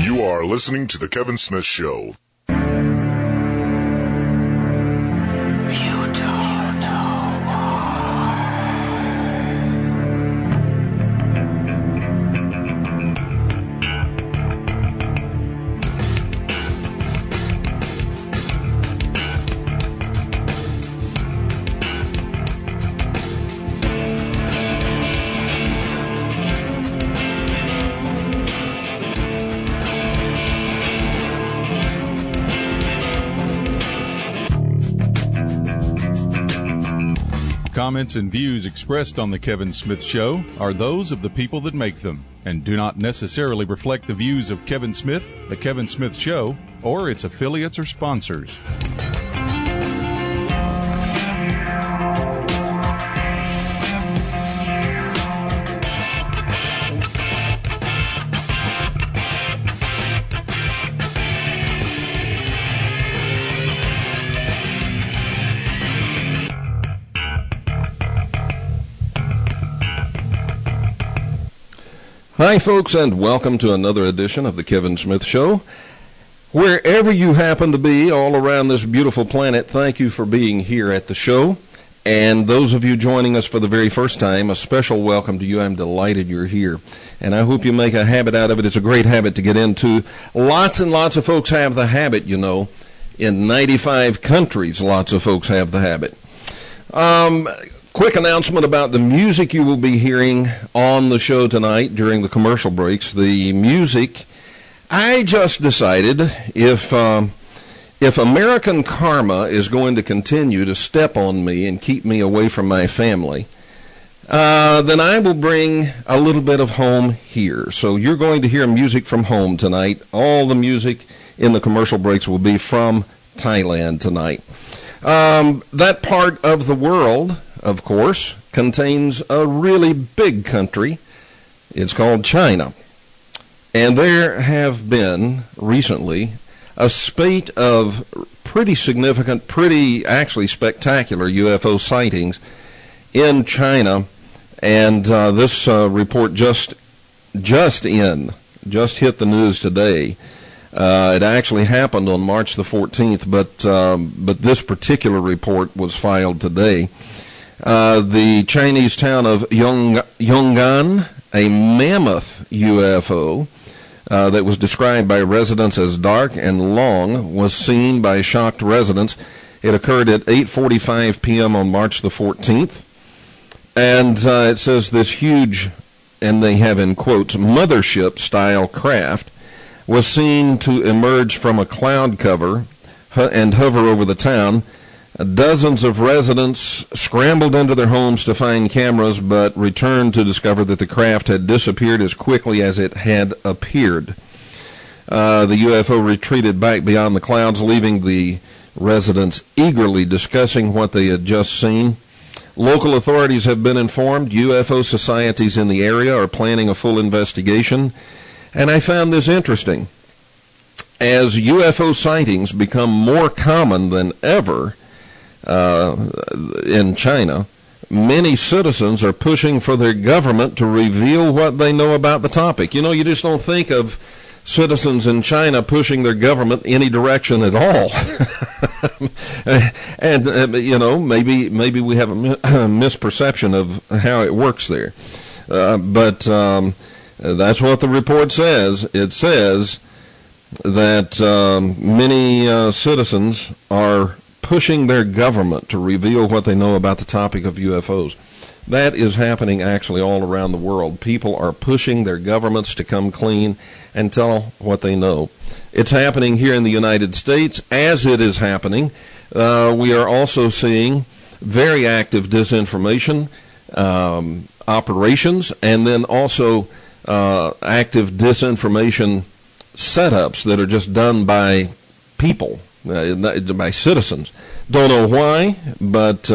You are listening to The Kevin Smith Show. Comments and views expressed on The Kevin Smith Show are those of the people that make them and do not necessarily reflect the views of Kevin Smith, The Kevin Smith Show, or its affiliates or sponsors. Hi, folks, and welcome to another edition of The Kevin Smith Show. Wherever you happen to be all around this beautiful planet, thank you for being here at the show. And those of you joining us for the very first time, a special welcome to you. I'm delighted you're here. And I hope you make a habit out of it. It's a great habit to get into. Lots and lots of folks have the habit, you know. In 95 countries, lots of folks have the habit. Quick announcement about the music you will be hearing on the show tonight during the commercial breaks. The music, I just decided if American karma is going to continue to step on me and keep me away from my family, then I will bring a little bit of home here. So you're going to hear music from home tonight. All the music in the commercial breaks will be from Thailand tonight. That part of the world, of course, contains a really big country. It's called China. And there have been recently a spate of pretty significant, pretty actually spectacular UFO sightings in China. And this report just hit the news today. It actually happened on March the 14th, but this particular report was filed today. The Chinese town of Yong'an, a mammoth UFO that was described by residents as dark and long, was seen by shocked residents. It occurred at 8:45 p.m. on March the 14th. And it says this huge, and they have in quotes, mothership-style craft was seen to emerge from a cloud cover and hover over the town. Dozens of residents scrambled into their homes to find cameras, but returned to discover that the craft had disappeared as quickly as it had appeared. The UFO retreated back beyond the clouds, leaving the residents eagerly discussing what they had just seen. Local authorities have been informed. UFO societies in the area are planning a full investigation. And I found this interesting. As UFO sightings become more common than ever, in China, many citizens are pushing for their government to reveal what they know about the topic. You know, you just don't think of citizens in China pushing their government any direction at all. And you know, maybe we have a misperception of how it works there. But that's what the report says. It says that many citizens are pushing their government to reveal what they know about the topic of UFOs. That is happening actually all around the world. People are pushing their governments to come clean and tell what they know. It's happening here in the United States. As it is happening, we are also seeing very active disinformation operations, and then also active disinformation setups that are just done by people, by citizens. Don't know why, but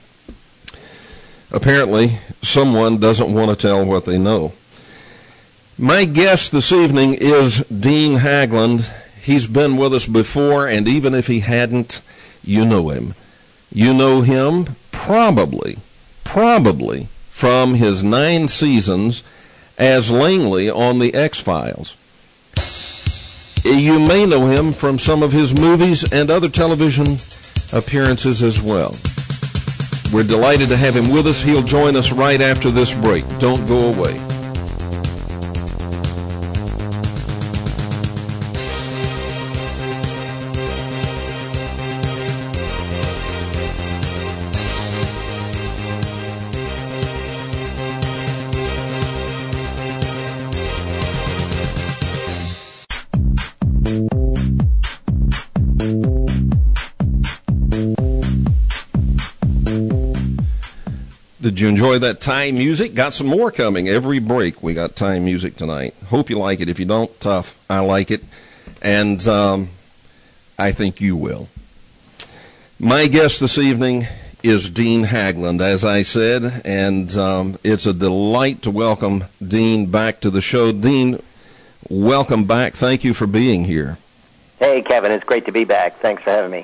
apparently someone doesn't want to tell what they know. My guest this evening is Dean Haglund. He's been with us before, and even if he hadn't, you know him. You know him probably from his 9 seasons as Langley on The X-Files. You may know him from some of his movies and other television appearances as well. We're delighted to have him with us. He'll join us right after this break. Don't go away. Did you enjoy that Thai music? Got some more coming every break. We got Thai music tonight. Hope you like it. If you don't, tough. I like it. And I think you will. My guest this evening is Dean Haglund, as I said, and it's a delight to welcome Dean back to the show. Dean, welcome back. Thank you for being here. Hey, Kevin. It's great to be back. Thanks for having me.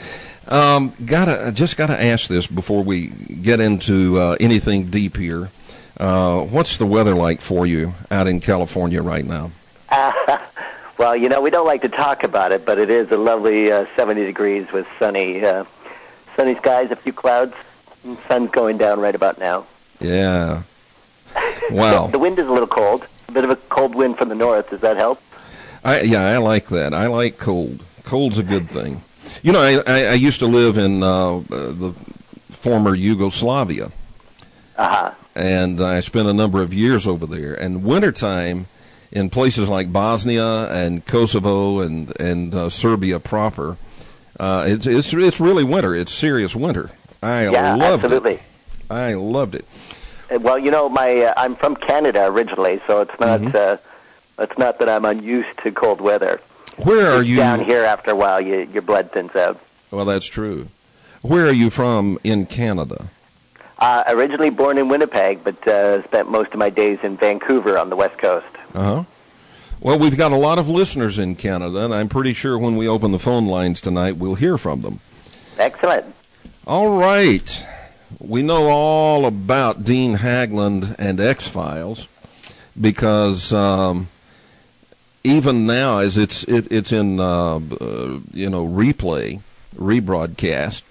Gotta ask this before we get into anything deep here. What's the weather like for you out in California right now? Well, you know, we don't like to talk about it, but it is a lovely 70 degrees with sunny skies, a few clouds, and sun's going down right about now. Yeah. Wow. The wind is a little cold. A bit of a cold wind from the north. Does that help? I like that. I like cold. Cold's a good thing. You know, I used to live in the former Yugoslavia, and I spent a number of years over there. And wintertime in places like Bosnia and Kosovo and Serbia proper, it's really winter. It's serious winter. I loved absolutely. it. I loved it. Well, you know, I'm from Canada originally, so it's not it's not that I'm unused to cold weather. Where are you? Down here, after a while, your blood thins out. Well, that's true. Where are you from in Canada? Originally born in Winnipeg, but spent most of my days in Vancouver on the West Coast. Uh-huh. Well, we've got a lot of listeners in Canada, and I'm pretty sure when we open the phone lines tonight, we'll hear from them. Excellent. All right. We know all about Dean Haglund and X-Files because even now, as it's in rebroadcast,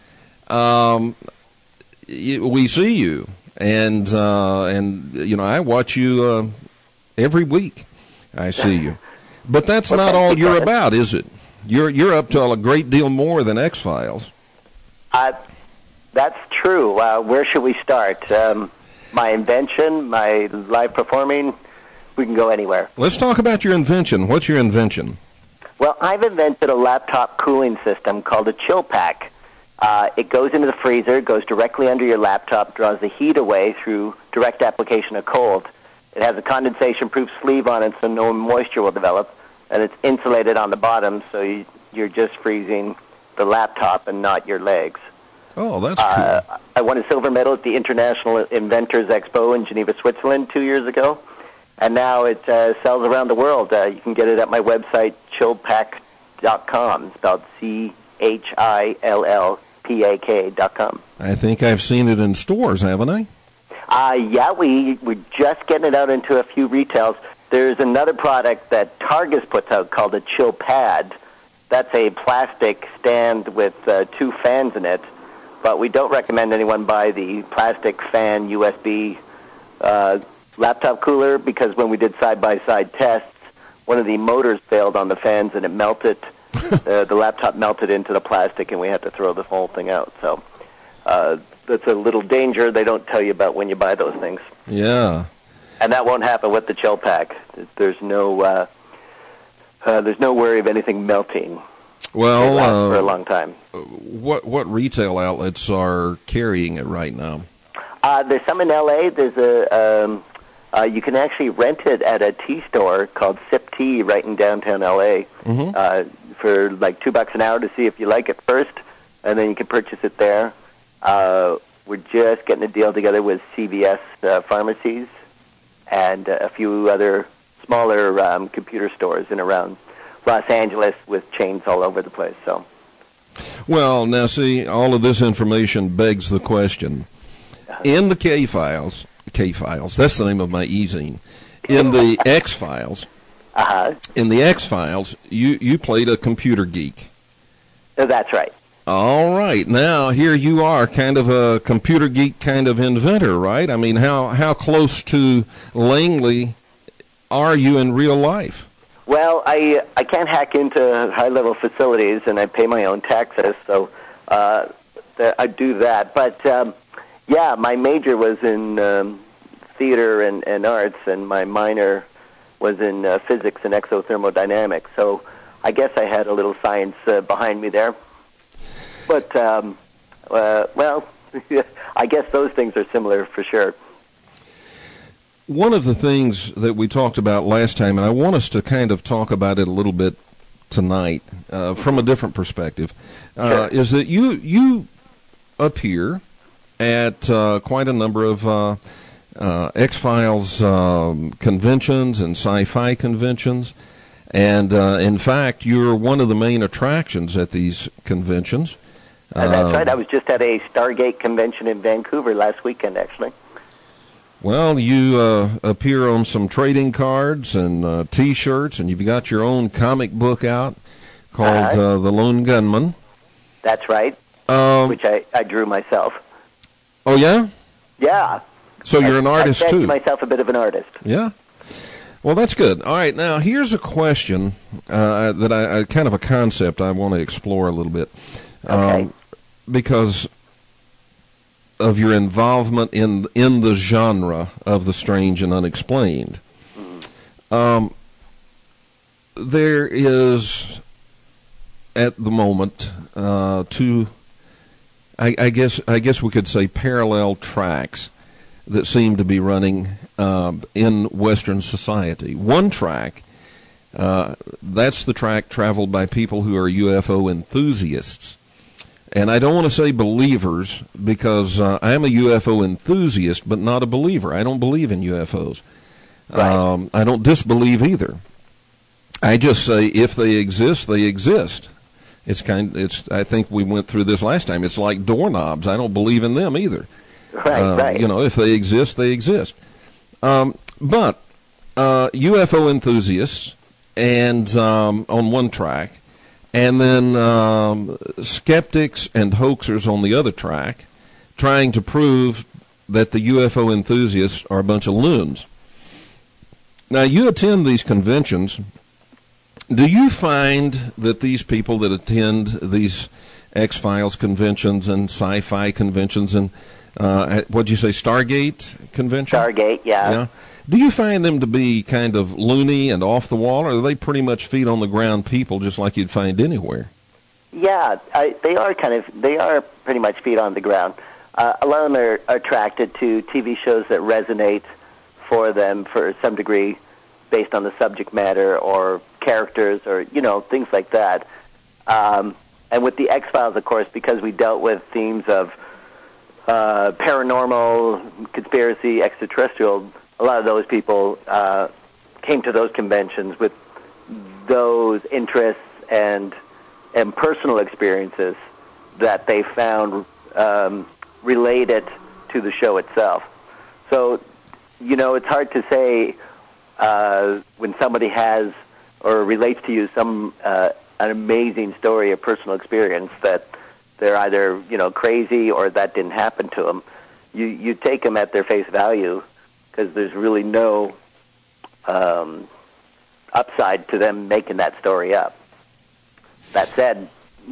we see you, and I watch you every week. I see you, but that's not all you're about, is it? You're up to a great deal more than X-Files. That's true. Where should we start? My invention, my live performing. We can go anywhere. Let's talk about your invention. What's your invention? Well, I've invented a laptop cooling system called a chill pack. It goes into the freezer, goes directly under your laptop, draws the heat away through direct application of cold. It has a condensation-proof sleeve on it so no moisture will develop, and it's insulated on the bottom so you're just freezing the laptop and not your legs. Oh, that's cool. I won a silver medal at the International Inventors Expo in Geneva, Switzerland 2 years ago. And now it sells around the world. You can get it at my website, chillpak.com, spelled CHILLPAK.com. I think I've seen it in stores, haven't I? Yeah, we're just getting it out into a few retails. There's another product that Targus puts out called a Chill Pad. That's a plastic stand with 2 fans in it, but we don't recommend anyone buy the plastic fan USB laptop cooler because when we did side-by-side tests, one of the motors failed on the fans and it melted. The laptop melted into the plastic and we had to throw the whole thing out. So that's a little danger they don't tell you about when you buy those things. Yeah. And that won't happen with the Chill Pack. There's no worry of anything melting. Well, it lasts for a long time. What retail outlets are carrying it right now? There's some in L.A. There's you can actually rent it at a tea store called Sip Tea right in downtown L.A. For like $2 an hour to see if you like it first, and then you can purchase it there. We're just getting a deal together with CVS pharmacies and a few other smaller computer stores in around Los Angeles with chains all over the place. So, well, now see, all of this information begs the question. In the K-Files, that's the name of my e-zine. In the X-Files, In the X-Files, you played a computer geek. That's right. All right. Now, here you are, kind of a computer geek kind of inventor, right? I mean, how close to Langley are you in real life? Well, I can't hack into high-level facilities, and I pay my own taxes, so I do that. But, yeah, my major was in theater and arts, and my minor was in physics and exothermodynamics. So I guess I had a little science behind me there. But, well, I guess those things are similar for sure. One of the things that we talked about last time, and I want us to kind of talk about it a little bit tonight from a different perspective, Sure. is that you appear at quite a number of X-Files conventions and sci-fi conventions. And, in fact, you're one of the main attractions at these conventions. That's right. I was just at a Stargate convention in Vancouver last weekend, actually. Well, you appear on some trading cards and T-shirts, and you've got your own comic book out called The Lone Gunman. That's right, which I drew myself. Oh, yeah? Yeah. So you're an artist, I too? fancy myself a bit of an artist. Yeah. Well, that's good. All right, now here's a question that I kind of a concept I want to explore a little bit. Okay. Because of your involvement in the genre of the strange and unexplained. Mm-hmm. There is, at the moment, two, I guess we could say parallel tracks that seem to be running in Western society. One track, that's the track traveled by people who are UFO enthusiasts. And I don't want to say believers because I'm a UFO enthusiast, but not a believer. I don't believe in UFOs. Right. I don't disbelieve either. I just say if they exist, they exist. I think we went through this last time. It's like doorknobs. I don't believe in them either. Right. You know, if they exist, they exist. But UFO enthusiasts and on one track, and then skeptics and hoaxers on the other track, trying to prove that the UFO enthusiasts are a bunch of loons. Now, you attend these conventions. Do you find that these people that attend these X-Files conventions and sci-fi conventions and, what'd you say, Stargate convention? Stargate, yeah. Do you find them to be kind of loony and off the wall, or are they pretty much feet on the ground people just like you'd find anywhere? Yeah, they are pretty much feet on the ground. A lot of them are attracted to TV shows that resonate for them for some degree based on the subject matter or characters or, things like that. And with the X-Files, of course, because we dealt with themes of paranormal, conspiracy, extraterrestrial, a lot of those people came to those conventions with those interests and personal experiences that they found related to the show itself. So, it's hard to say when somebody has or relates to you some an amazing story, a personal experience that they're either crazy or that didn't happen to them. You take them at their face value because there's really no upside to them making that story up. That said,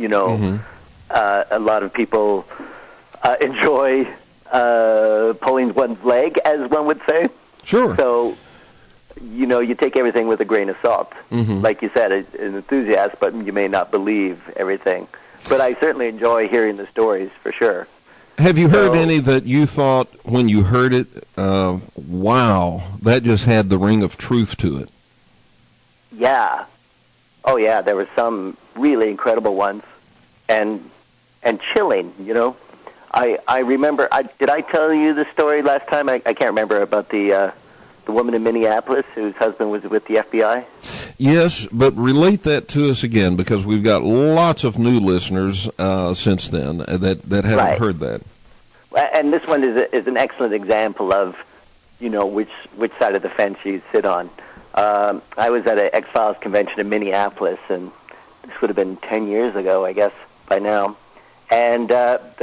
a lot of people enjoy pulling one's leg, as one would say. Sure. So, you take everything with a grain of salt. Mm-hmm. Like you said, an enthusiast, but you may not believe everything. But I certainly enjoy hearing the stories, for sure. Have you heard any that you thought, when you heard it, wow, that just had the ring of truth to it? Yeah. Oh, yeah, there were some really incredible ones and chilling, I remember, did I tell you the story last time? I can't remember about the woman in Minneapolis whose husband was with the FBI. Yes, but relate that to us again, because we've got lots of new listeners since then that haven't heard that. And this one is an excellent example of, which side of the fence you sit on. I was at an X-Files convention in Minneapolis, and this would have been 10 years ago, I guess, by now. And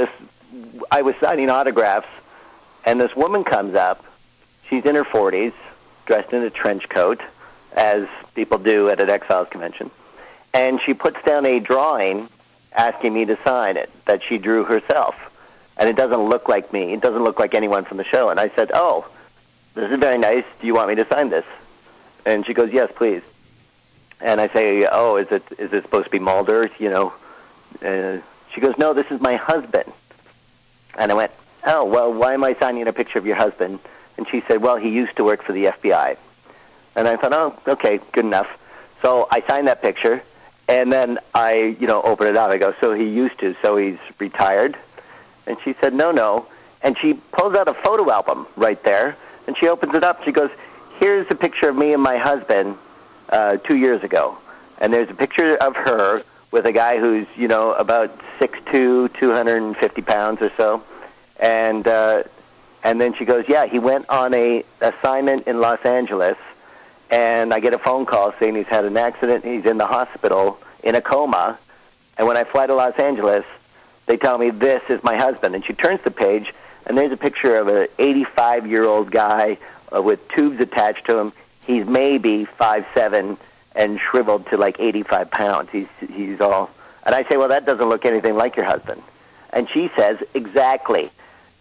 I was signing autographs, and this woman comes up. She's in her 40s, dressed in a trench coat, as people do at an X-Files convention. And she puts down a drawing asking me to sign it that she drew herself. And it doesn't look like me. It doesn't look like anyone from the show. And I said, "Oh, this is very nice. Do you want me to sign this?" And she goes, "Yes, please." And I say, "Oh, is it supposed to be Mulder?" You know. She goes, "No, this is my husband." And I went, "Oh, well, why am I signing a picture of your husband?" And she said, "Well, he used to work for the FBI." And I thought, "Oh, okay, good enough." So I signed that picture, and then I, open it up. I go, "So he used to, so he's retired?" And she said, No. And she pulls out a photo album right there, and she opens it up. She goes, "Here's a picture of me and my husband 2 years ago." And there's a picture of her with a guy who's, about 6'2", 250 pounds or so. And then she goes, "Yeah, he went on a assignment in Los Angeles, and I get a phone call saying he's had an accident. He's in the hospital in a coma. And when I fly to Los Angeles, they tell me this is my husband." And she turns the page, and there's a picture of an 85-year-old guy with tubes attached to him. He's maybe 5'7" and shriveled to like 85 pounds. He's all... And I say, "Well, that doesn't look anything like your husband." And she says, "Exactly.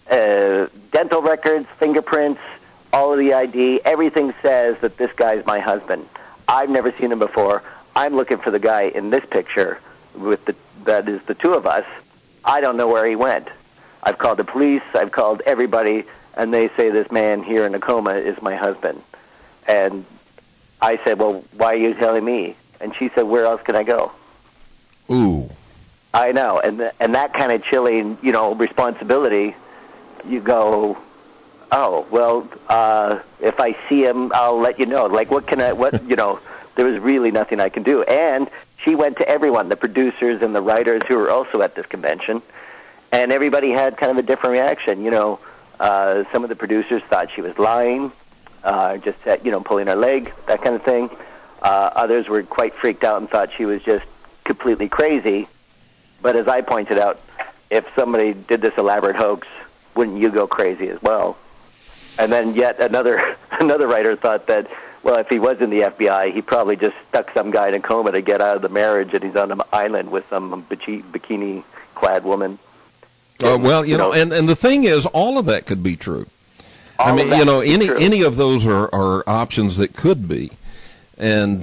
Dental records, fingerprints, all of the ID, everything says that this guy's my husband. I've never seen him before. I'm looking for the guy in this picture that is the two of us. I don't know where he went. I've called the police, I've called everybody, and they say this man here in a coma is my husband." And I said, "Well, why are you telling me?" And she said, "Where else can I go?" Ooh. I know, and that kind of chilling, responsibility, you go, "Oh, well, if I see him, I'll let you know." Like, there was really nothing I can do. And she went to everyone, the producers and the writers who were also at this convention, and everybody had kind of a different reaction. Some of the producers thought she was lying, just pulling her leg, that kind of thing. Others were quite freaked out and thought she was just completely crazy. But as I pointed out, if somebody did this elaborate hoax, wouldn't you go crazy as well? And then yet another writer thought that, well, if he was in the FBI, he probably just stuck some guy in a coma to get out of the marriage, and he's on an island with some bikini-clad woman. And the thing is, all of that could be true. Any of those are options that could be. And,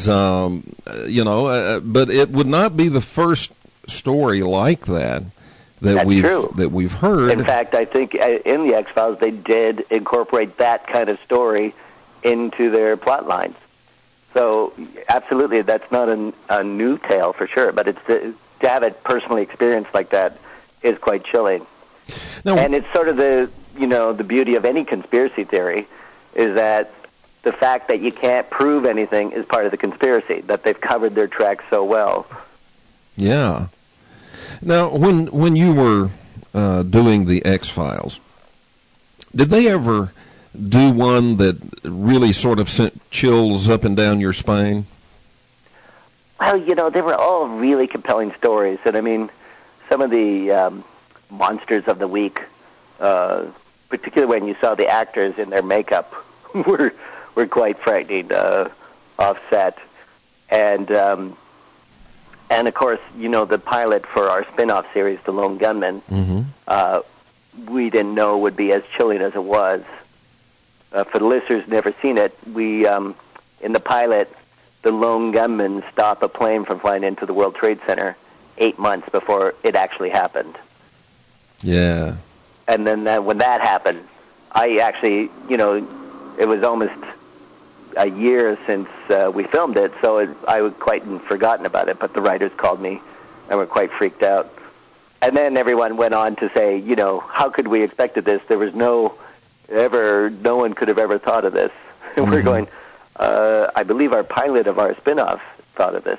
but it would not be the first story like that we've heard. In fact, I think in the X-Files they did incorporate that kind of story into their plot lines. So absolutely, that's not a new tale for sure, but to have it personally experienced like that is quite chilling. Now, and it's sort of the beauty of any conspiracy theory is that the fact that you can't prove anything is part of the conspiracy, that they've covered their tracks so well. Yeah. Now, when you were doing the X-Files, did they ever do one that really sort of sent chills up and down your spine? Well, they were all really compelling stories. And, I mean, some of the monsters of the week, particularly when you saw the actors in their makeup, were quite frightening, offset. And of course, the pilot for our spin-off series, The Lone Gunmen, we didn't know would be as chilling as it was. For the listeners who've never seen it, we, in the pilot, the Lone Gunmen stop a plane from flying into the World Trade Center 8 months before it actually happened. Yeah. And then when that happened, I actually, it was almost a year since we filmed it, so I was quite forgotten about it, but the writers called me and were quite freaked out. And then everyone went on to say, how could we expected this? There was no one could have ever thought of this. And we're going, I believe our pilot of our spin-off thought of this,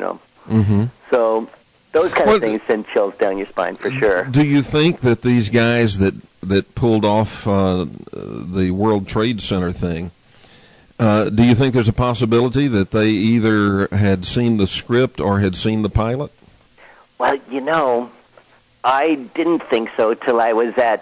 So those kind of things send chills down your spine for sure. Do you think that these guys that pulled off the World Trade Center thing, Do you think there's a possibility that they either had seen the script or had seen the pilot? Well, I didn't think so till I was at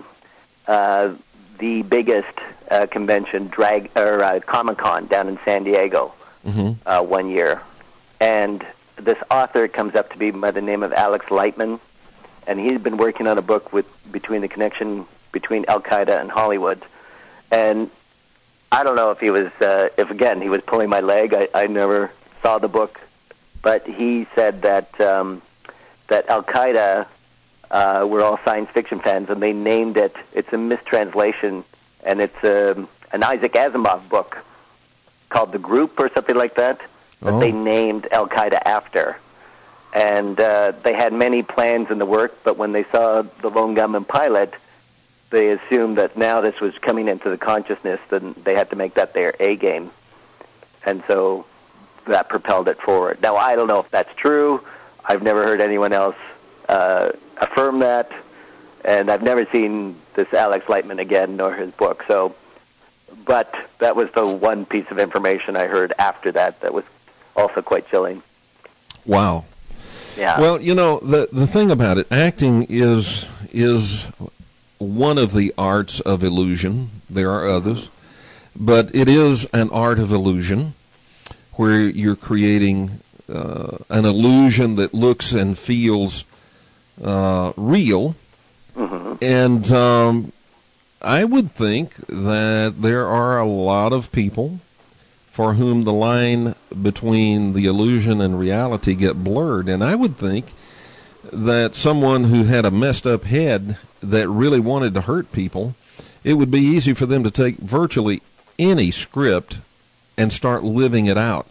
the biggest convention, Comic-Con down in San Diego one year. And this author comes up to me by the name of Alex Lightman, and he's been working on a book between the connection between Al-Qaeda and Hollywood. And I don't know if he was, he was pulling my leg. I never saw the book, but he said that that Al-Qaeda were all science fiction fans, and they named it. It's a mistranslation, and it's an Isaac Asimov book called The Group or something like that. That they named Al-Qaeda after. And they had many plans in the work, but when they saw the Lone Gunman pilot, they assumed that now this was coming into the consciousness, then they had to make that their A game. And so that propelled it forward. Now, I don't know if that's true. I've never heard anyone else affirm that, and I've never seen this Alex Lightman again, nor his book. So, but that was the one piece of information I heard after that was also quite chilling. Wow. Yeah. Well, the thing about it, acting is one of the arts of illusion. There are others, but it is an art of illusion where you're creating an illusion that looks and feels real. Mm-hmm. And I would think that there are a lot of people for whom the line between the illusion and reality get blurred. And I would think that someone who had a messed up head that really wanted to hurt people, it would be easy for them to take virtually any script and start living it out.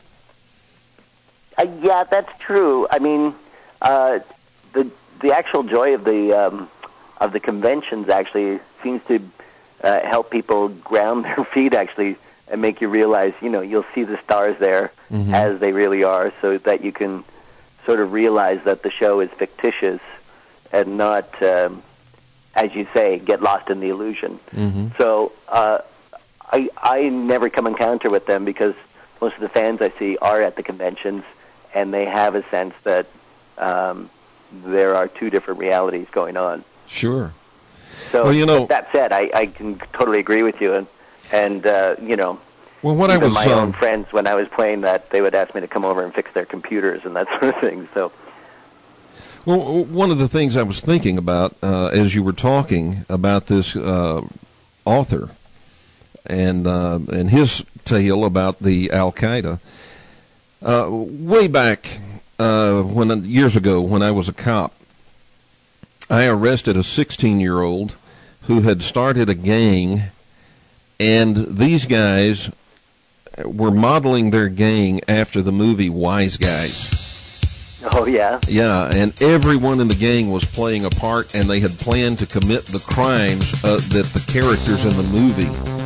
Yeah, that's true. I mean, the actual joy of the conventions actually seems to help people ground their feet actually, and make you realize, you'll see the stars there as they really are, so that you can sort of realize that the show is fictitious and not, as you say, get lost in the illusion. So I never come encounter with them because most of the fans I see are at the conventions, and they have a sense that there are two different realities going on. Sure. So, well, that said, I can totally agree with you, and well, what even I was my own friends, when I was playing that, they would ask me to come over and fix their computers and that sort of thing. So, well, one of the things I was thinking about as you were talking about this author and his tale about the Al-Qaeda, way back years ago when I was a cop, I arrested a 16-year-old who had started a gang, and these guys were modeling their gang after the movie Wise Guys. Oh, yeah? Yeah, and everyone in the gang was playing a part, and they had planned to commit the crimes that the characters in the movie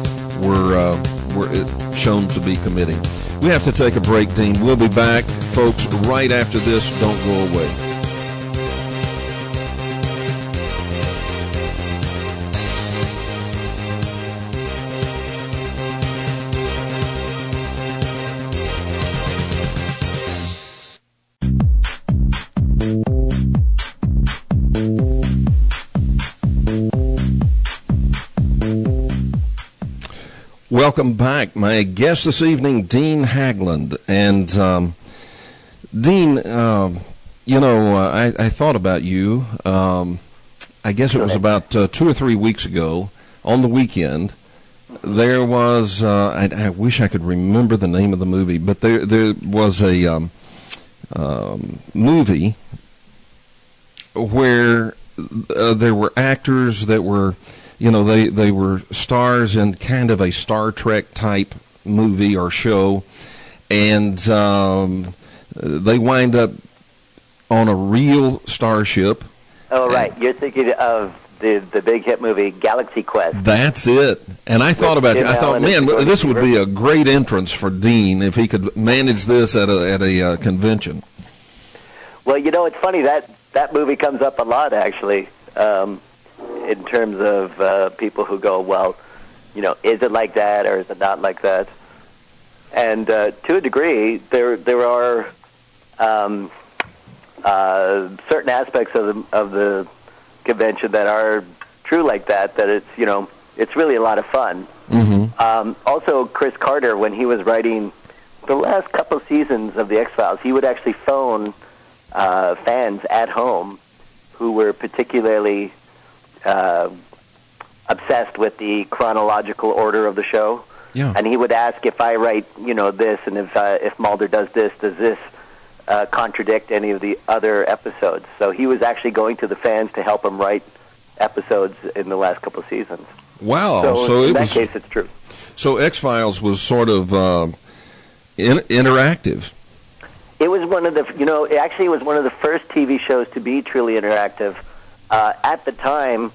were shown to be committing. We have to take a break, Dean. We'll be back, folks, right after this. Don't go away. Welcome back. My guest this evening, Dean Haglund. And Dean, I thought about you. I guess it was about 2 or 3 weeks ago on the weekend. There was, I wish I could remember the name of the movie, but there was a movie where there were actors that were, they were stars in kind of a Star Trek type movie or show, and they wind up on a real starship. Oh, right. You're thinking of the big hit movie Galaxy Quest. That's it. And I thought about it. I thought, man, this would be a great entrance for Dean if he could manage this at a convention. Well, it's funny that movie comes up a lot, actually. In terms of people who go, well, is it like that or is it not like that? And to a degree, there are certain aspects of the convention that are true like that. That it's really a lot of fun. Mm-hmm. Also, Chris Carter, when he was writing the last couple seasons of the X-Files, he would actually phone fans at home who were particularly obsessed with the chronological order of the show. Yeah. And he would ask, if I write, this, and if Mulder does this contradict any of the other episodes? So he was actually going to the fans to help him write episodes in the last couple of seasons. Wow. So in that case, it's true. So X-Files was sort of interactive. It was one of the, it was one of the first TV shows to be truly interactive. At the time,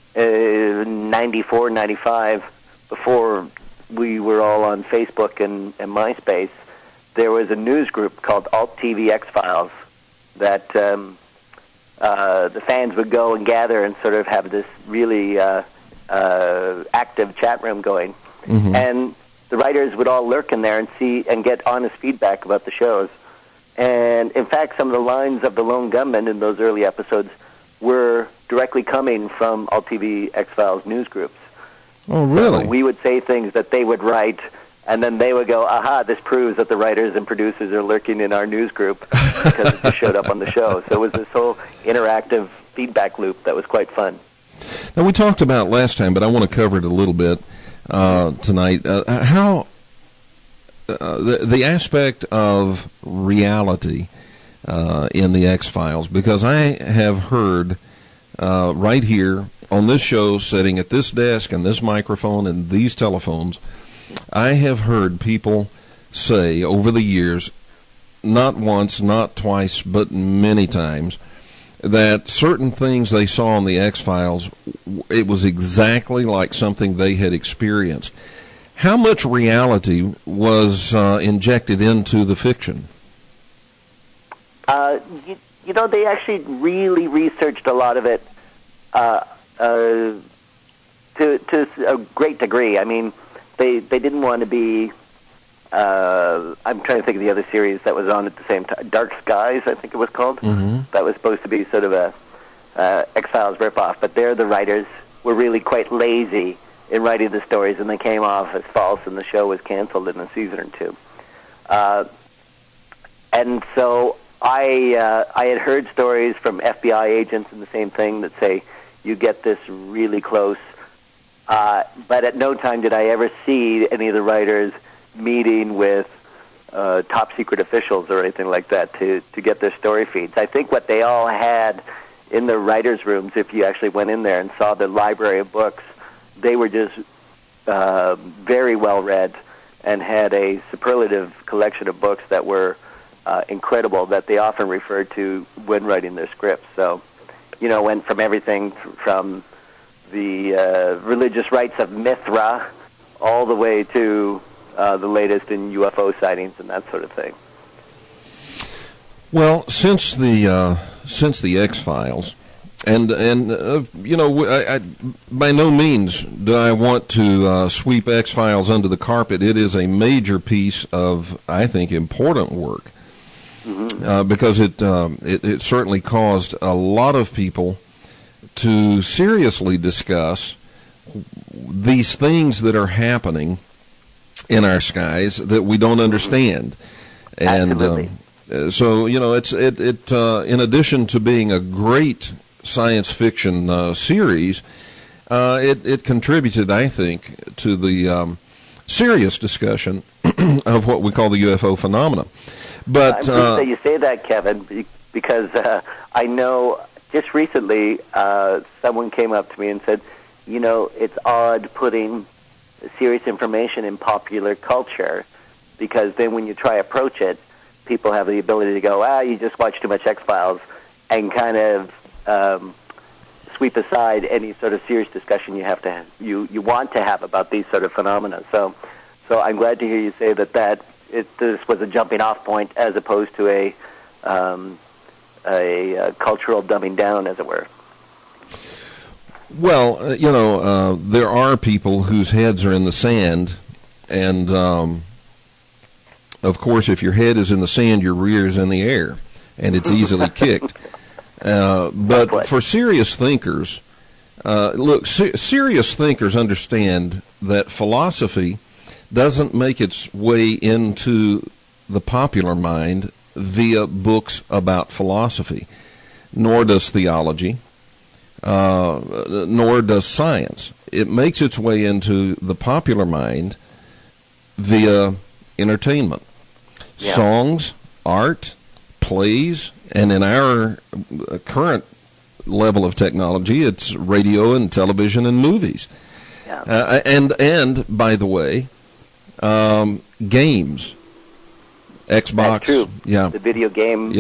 94, 95, before we were all on Facebook and MySpace, there was a news group called Alt TV X-Files that the fans would go and gather and sort of have this really active chat room going. Mm-hmm. And the writers would all lurk in there and see and get honest feedback about the shows. And in fact, some of the lines of the Lone Gunmen in those early episodes were directly coming from Alt TV X-Files news groups. Oh, really? So we would say things that they would write, and then they would go, aha, this proves that the writers and producers are lurking in our news group because it just showed up on the show. So it was this whole interactive feedback loop that was quite fun. Now, we talked about last time, but I want to cover it a little bit tonight. How the aspect of reality in the X-Files, because I have heard right here on this show, sitting at this desk and this microphone and these telephones, I have heard people say over the years, not once, not twice, but many times, that certain things they saw on the X-Files, it was exactly like something they had experienced. How much reality was injected into the fiction? They actually really researched a lot of it to a great degree. I mean, they didn't want to be... I'm trying to think of the other series that was on at the same time. Dark Skies, I think it was called. Mm-hmm. That was supposed to be sort of a X-Files ripoff. But there, the writers were really quite lazy in writing the stories, and they came off as false, and the show was canceled in a season or two. And so I had heard stories from FBI agents and the same thing that say you get this really close. But at no time did I ever see any of the writers meeting with top secret officials or anything like that to get their story feeds. I think what they all had in their writers' rooms, if you actually went in there and saw the library of books, they were just very well read and had a superlative collection of books that were incredible, that they often referred to when writing their scripts. So, went from everything from the religious rites of Mithra all the way to the latest in UFO sightings and that sort of thing. Well, since the X-Files, and I by no means do I want to sweep X-Files under the carpet. It is a major piece of, I think, important work. Mm-hmm. Because it certainly caused a lot of people to seriously discuss these things that are happening in our skies that we don't understand. And so, it's in addition to being a great science fiction series, it contributed, I think, to the serious discussion of what we call the UFO phenomena. But I'm pleased that you say that, Kevin, because I know just recently someone came up to me and said, it's odd putting serious information in popular culture, because then when you try to approach it, people have the ability to go, you just watch too much X-Files, and kind of sweep aside any sort of serious discussion you want to have about these sort of phenomena. So I'm glad to hear you say that this was a jumping-off point as opposed to a cultural dumbing down, as it were. Well, there are people whose heads are in the sand, and of course, if your head is in the sand, your rear is in the air, and it's easily kicked. But for serious thinkers, serious thinkers understand that philosophy doesn't make its way into the popular mind via books about philosophy, nor does theology, nor does science. It makes its way into the popular mind via entertainment, songs, art, plays, and in our current level of technology, it's radio and television and movies. And by the way, games, Xbox. That's true. Yeah, the video game,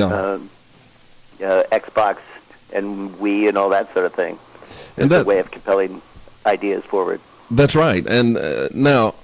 Xbox and Wii and all that sort of thing. It's a way of compelling ideas forward. That's right. And now,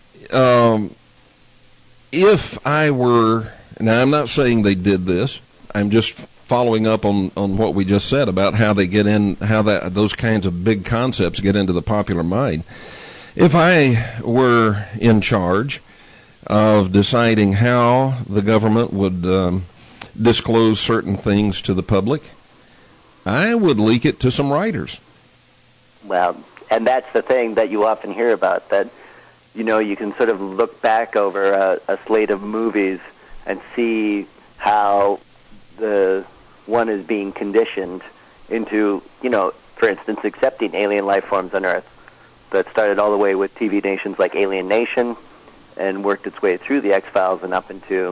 if I were, now I'm not saying they did this, I'm just following up on what we just said about how they get in, how those kinds of big concepts get into the popular mind. If I were in charge of deciding how the government would disclose certain things to the public, I would leak it to some writers. Well, and that's the thing that you often hear about, that, you know, you can sort of look back over a slate of movies and see how the one is being conditioned into, you know, for instance, accepting alien life forms on Earth. That started all the way with TV nations like Alien Nation and worked its way through the X-Files and up into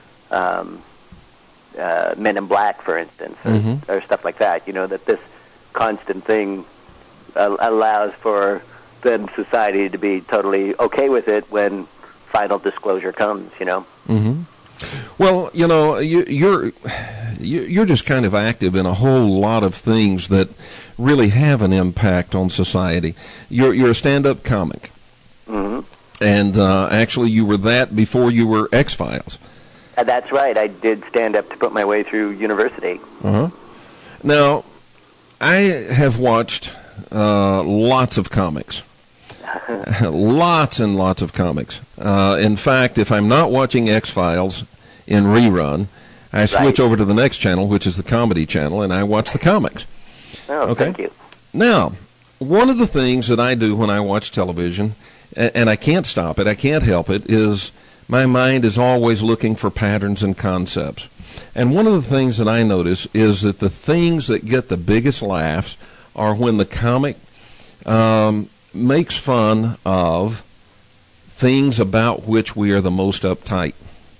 Men in Black, for instance, or stuff like that. You know, that this constant thing allows for then society to be totally okay with it when final disclosure comes, you know. Well, you know, you're just kind of active in a whole lot of things that really have an impact on society. You're a stand-up comic, and actually you were that before you were X-Files. That's right. I did stand up to put my way through university. Now, I have watched lots of comics. Lots and lots of comics. In fact, if I'm not watching X-Files in rerun, I switch over to the next channel, which is the comedy channel, and I watch the comics. Okay? Thank you. Now, one of the things that I do when I watch television, and I can't stop it, I can't help it, is my mind is always looking for patterns and concepts. And one of the things that I notice is that the things that get the biggest laughs are when the comic makes fun of things about which we are the most uptight.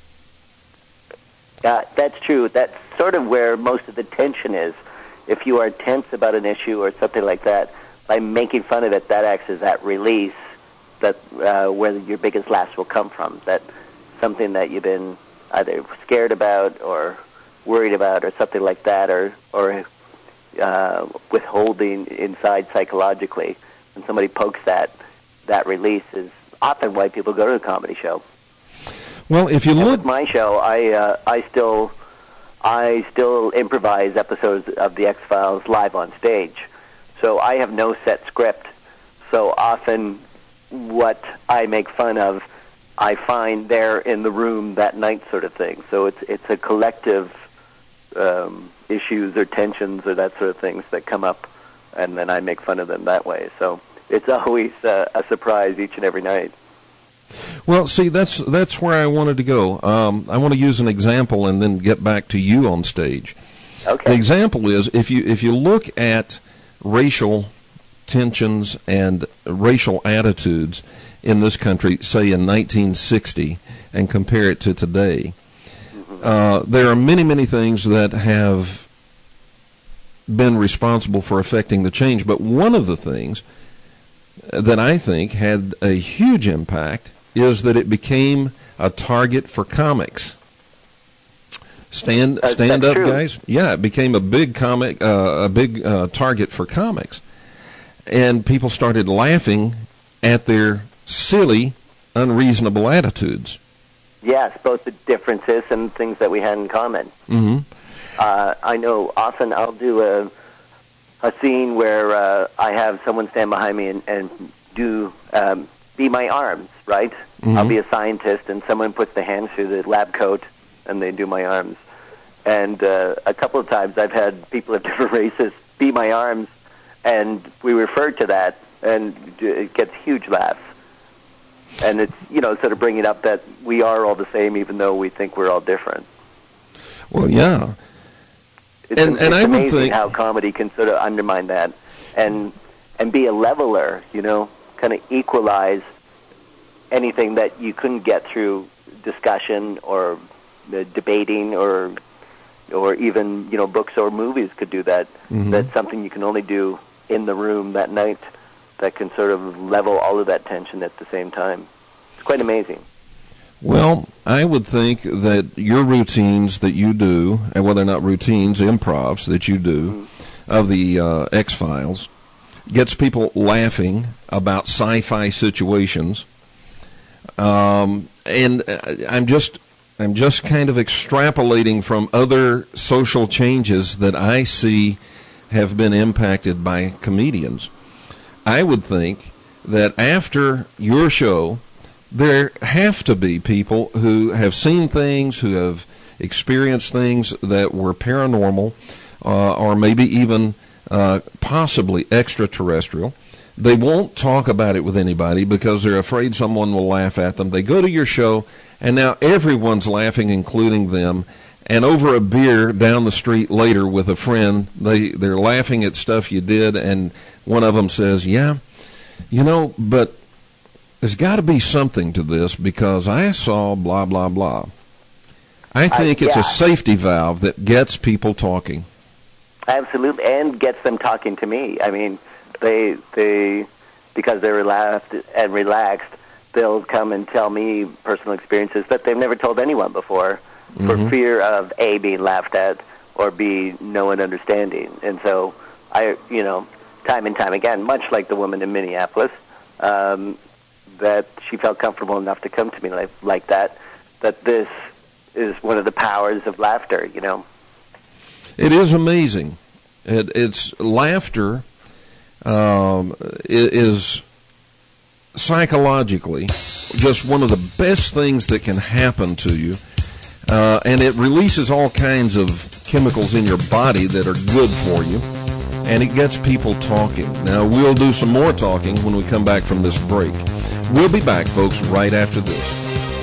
That's true. That's sort of where most of the tension is. If you are tense about an issue or something like that, by making fun of it, that acts as that release that where your biggest laughs will come from. That something that you've been either scared about or worried about or something like that, or withholding inside psychologically. When somebody pokes that release is often why people go to a comedy show. Well, if you look at my show, I still improvise episodes of the X-Files live on stage. So I have no set script. So often what I make fun of, I find there in the room that night, sort of thing. So it's a collective issues or tensions or that sort of things that come up, and then I make fun of them that way. So it's always a surprise each and every night. Well, see, that's where I wanted to go. I want to use an example and then get back to you on stage. Okay. The example is if you look at racial tensions and racial attitudes in this country, say in 1960, and compare it to today, there are many, many things that have been responsible for affecting the change. But one of the things that I think had a huge impact is that it became a target for comics. Stand up, true. guys. Yeah, it became a big target for comics, and people started laughing at their silly, unreasonable attitudes. Yes, both the differences and things that we had in common. I know often I'll do a scene where I have someone stand behind me and do be my arms, right? I'll be a scientist, and someone puts the hands through the lab coat, and they do my arms. And a couple of times I've had people of different races be my arms, and we refer to that, and it gets huge laughs. And it's, sort of bringing up that we are all the same, even though we think we're all different. Well, yeah. It's I would amazing think how comedy can sort of undermine that and be a leveler, kind of equalize anything that you couldn't get through discussion or debating or even, books or movies could do that. Mm-hmm. That's something you can only do in the room that night that can sort of level all of that tension at the same time. It's quite amazing. Well, I would think that your routines that you do, and whether or not routines, improvs that you do of the X-Files, gets people laughing about sci-fi situations. And I'm just kind of extrapolating from other social changes that I see have been impacted by comedians. I would think that after your show, there have to be people who have seen things, who have experienced things that were paranormal, or maybe even possibly extraterrestrial. They won't talk about it with anybody because they're afraid someone will laugh at them. They go to your show, and now everyone's laughing, including them. And over a beer down the street later with a friend, they're laughing at stuff you did, and one of them says, yeah, but there's got to be something to this because I saw blah, blah, blah. I think it's a safety valve that gets people talking. Absolutely, and gets them talking to me. I mean, they because they're relaxed, they'll come and tell me personal experiences that they've never told anyone before for fear of A, being laughed at, or B, no one understanding. And so I, time and time again, much like the woman in Minneapolis, that she felt comfortable enough to come to me like that this is one of the powers of laughter, It is amazing. It's laughter is psychologically just one of the best things that can happen to you. And it releases all kinds of chemicals in your body that are good for you. And it gets people talking. Now, we'll do some more talking when we come back from this break. We'll be back, folks, right after this.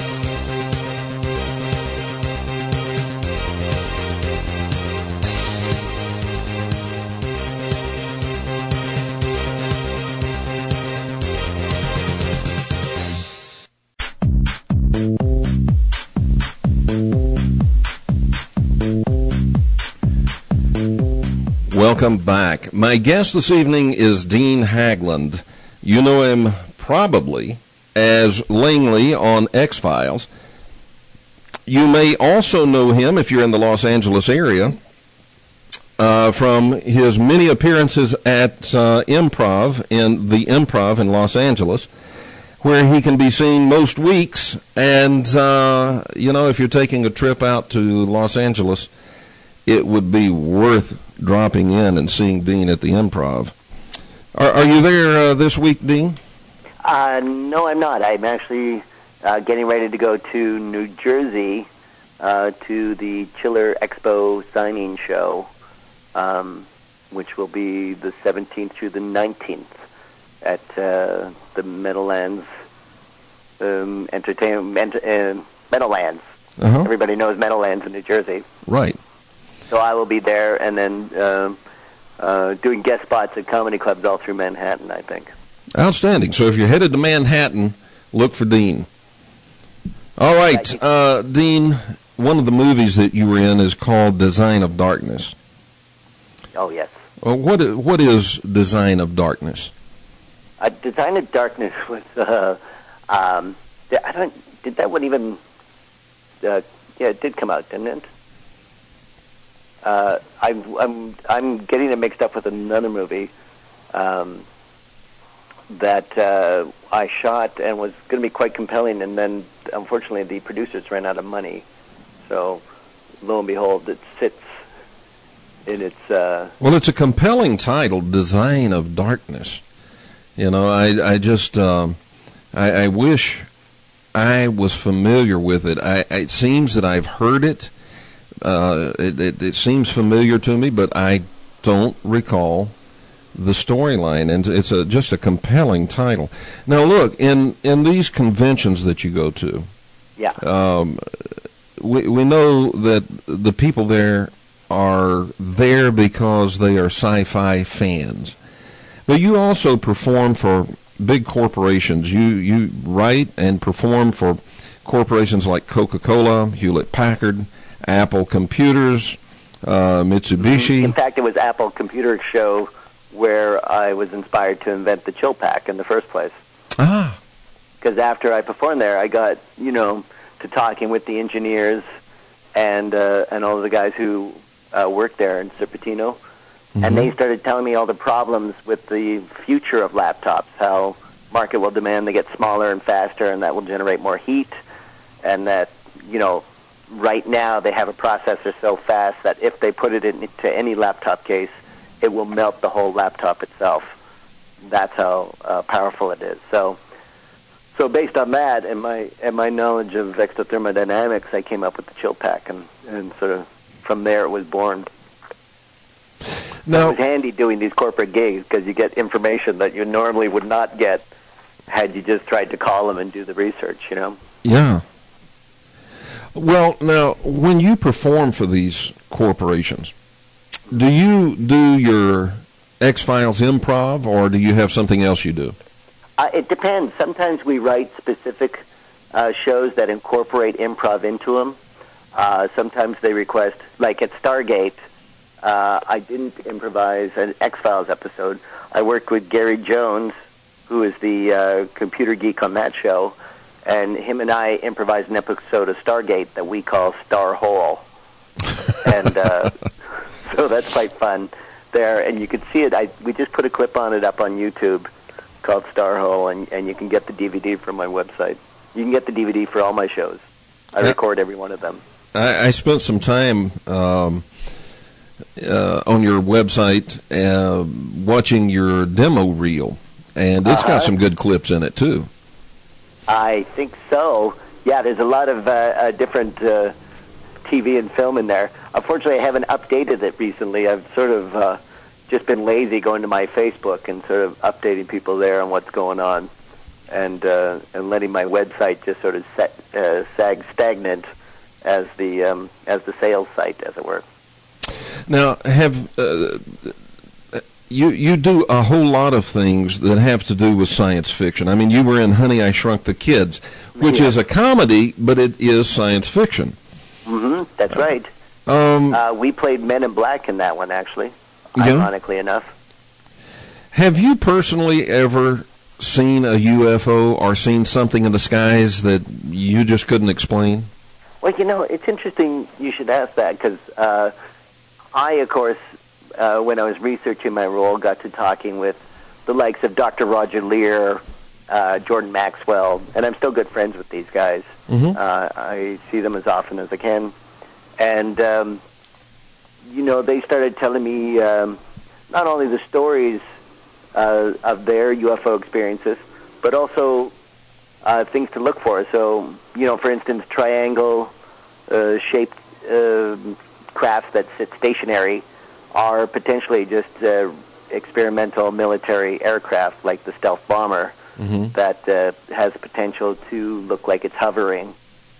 Welcome back. My guest this evening is Dean Haglund. You know him probably as Langley on X-Files. You may also know him, if you're in the Los Angeles area, from his many appearances at Improv in the Improv in Los Angeles, where he can be seen most weeks. And, if you're taking a trip out to Los Angeles, it would be worth dropping in and seeing Dean at the Improv. Are you there this week, Dean? No, I'm not. I'm actually getting ready to go to New Jersey to the Chiller Expo signing show, which will be the 17th through the 19th at the Meadowlands Meadowlands. Uh-huh. Everybody knows Meadowlands in New Jersey. Right. So I will be there, and then doing guest spots at comedy clubs all through Manhattan, I think. Outstanding. So if you're headed to Manhattan, look for Dean. All right, Dean, one of the movies that you were in is called Design of Darkness. Oh, yes. Well, what is Design of Darkness? Design of Darkness was, did that one even, it did come out, didn't it? I'm getting it mixed up with another movie that I shot and was going to be quite compelling, and then unfortunately the producers ran out of money. So lo and behold, it sits in its. Well, it's a compelling title, Design of Darkness. I just I wish I was familiar with it. It seems that I've heard it. It seems familiar to me, but I don't recall the storyline, and it's just a compelling title. Now, look, in these conventions that you go to, we know that the people there are there because they are sci-fi fans. But you also perform for big corporations. You write and perform for corporations like Coca-Cola, Hewlett-Packard, Apple Computers, Mitsubishi. In fact, it was Apple Computer Show where I was inspired to invent the Chill Pack in the first place. Ah. Because after I performed there, I got, to talking with the engineers and all of the guys who worked there in Cupertino. Mm-hmm. And they started telling me all the problems with the future of laptops, how market will demand they get smaller and faster, and that will generate more heat, and that, right now they have a processor so fast that if they put it into any laptop case, it will melt the whole laptop itself. That's how powerful it is. So based on that and my knowledge of exothermodynamics, I came up with the Chill Pack, and sort of from there it was born. Now, it was handy doing these corporate gigs because you get information that you normally would not get had you just tried to call them and do the research, Yeah. Well, now, when you perform for these corporations, do you do your X-Files improv, or do you have something else you do? It depends. Sometimes we write specific shows that incorporate improv into them. Sometimes they request, like at Stargate, I didn't improvise an X-Files episode. I worked with Gary Jones, who is the computer geek on that show, and him and I improvised an episode of Stargate that we call Star Hole. And so that's quite fun there. And you can see it. We just put a clip on it up on YouTube called Star Hole, and you can get the DVD from my website. You can get the DVD for all my shows. I record every one of them. I spent some time on your website watching your demo reel, and it's got some good clips in it, too. I think so. Yeah, there's a lot of different TV and film in there. Unfortunately, I haven't updated it recently. I've sort of just been lazy going to my Facebook and sort of updating people there on what's going on, and letting my website just sort of sag stagnant as the sales site, as it were. Now, you do a whole lot of things that have to do with science fiction. I mean, you were in Honey, I Shrunk the Kids, which is a comedy, but it is science fiction. Mm-hmm. That's right. We played Men in Black in that one, actually, ironically enough. Have you personally ever seen a UFO or seen something in the skies that you just couldn't explain? Well, it's interesting you should ask that, because I, of course, when I was researching my role, got to talking with the likes of Dr. Roger Lear, Jordan Maxwell, and I'm still good friends with these guys. Mm-hmm. I see them as often as I can. And, they started telling me not only the stories of their UFO experiences, but also things to look for. So, for instance, triangle-shaped crafts that sit stationary are potentially just experimental military aircraft like the stealth bomber that has potential to look like it's hovering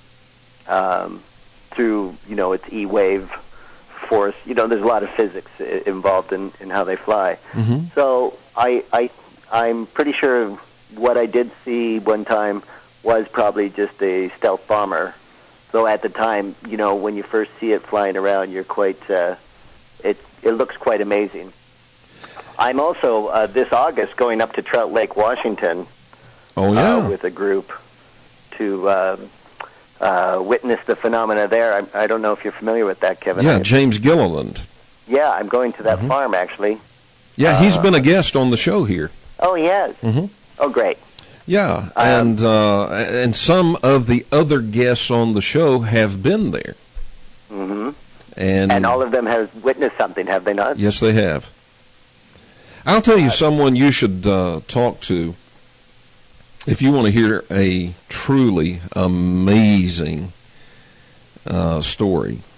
through, its E-wave force. There's a lot of physics involved in how they fly. Mm-hmm. So I'm pretty sure what I did see one time was probably just a stealth bomber. Though at the time, when you first see it flying around, you're quite... It looks quite amazing. I'm also, this August, going up to Trout Lake, Washington with a group to witness the phenomena there. I don't know if you're familiar with that, Kevin. Yeah, James Gilliland. Yeah, I'm going to that farm, actually. Yeah, he's been a guest on the show here. Oh, he has? Mm-hmm. Oh, great. Yeah, and some of the other guests on the show have been there. Mm-hmm. And all of them have witnessed something, have they not? Yes, they have. I'll tell you someone you should talk to if you want to hear a truly amazing story,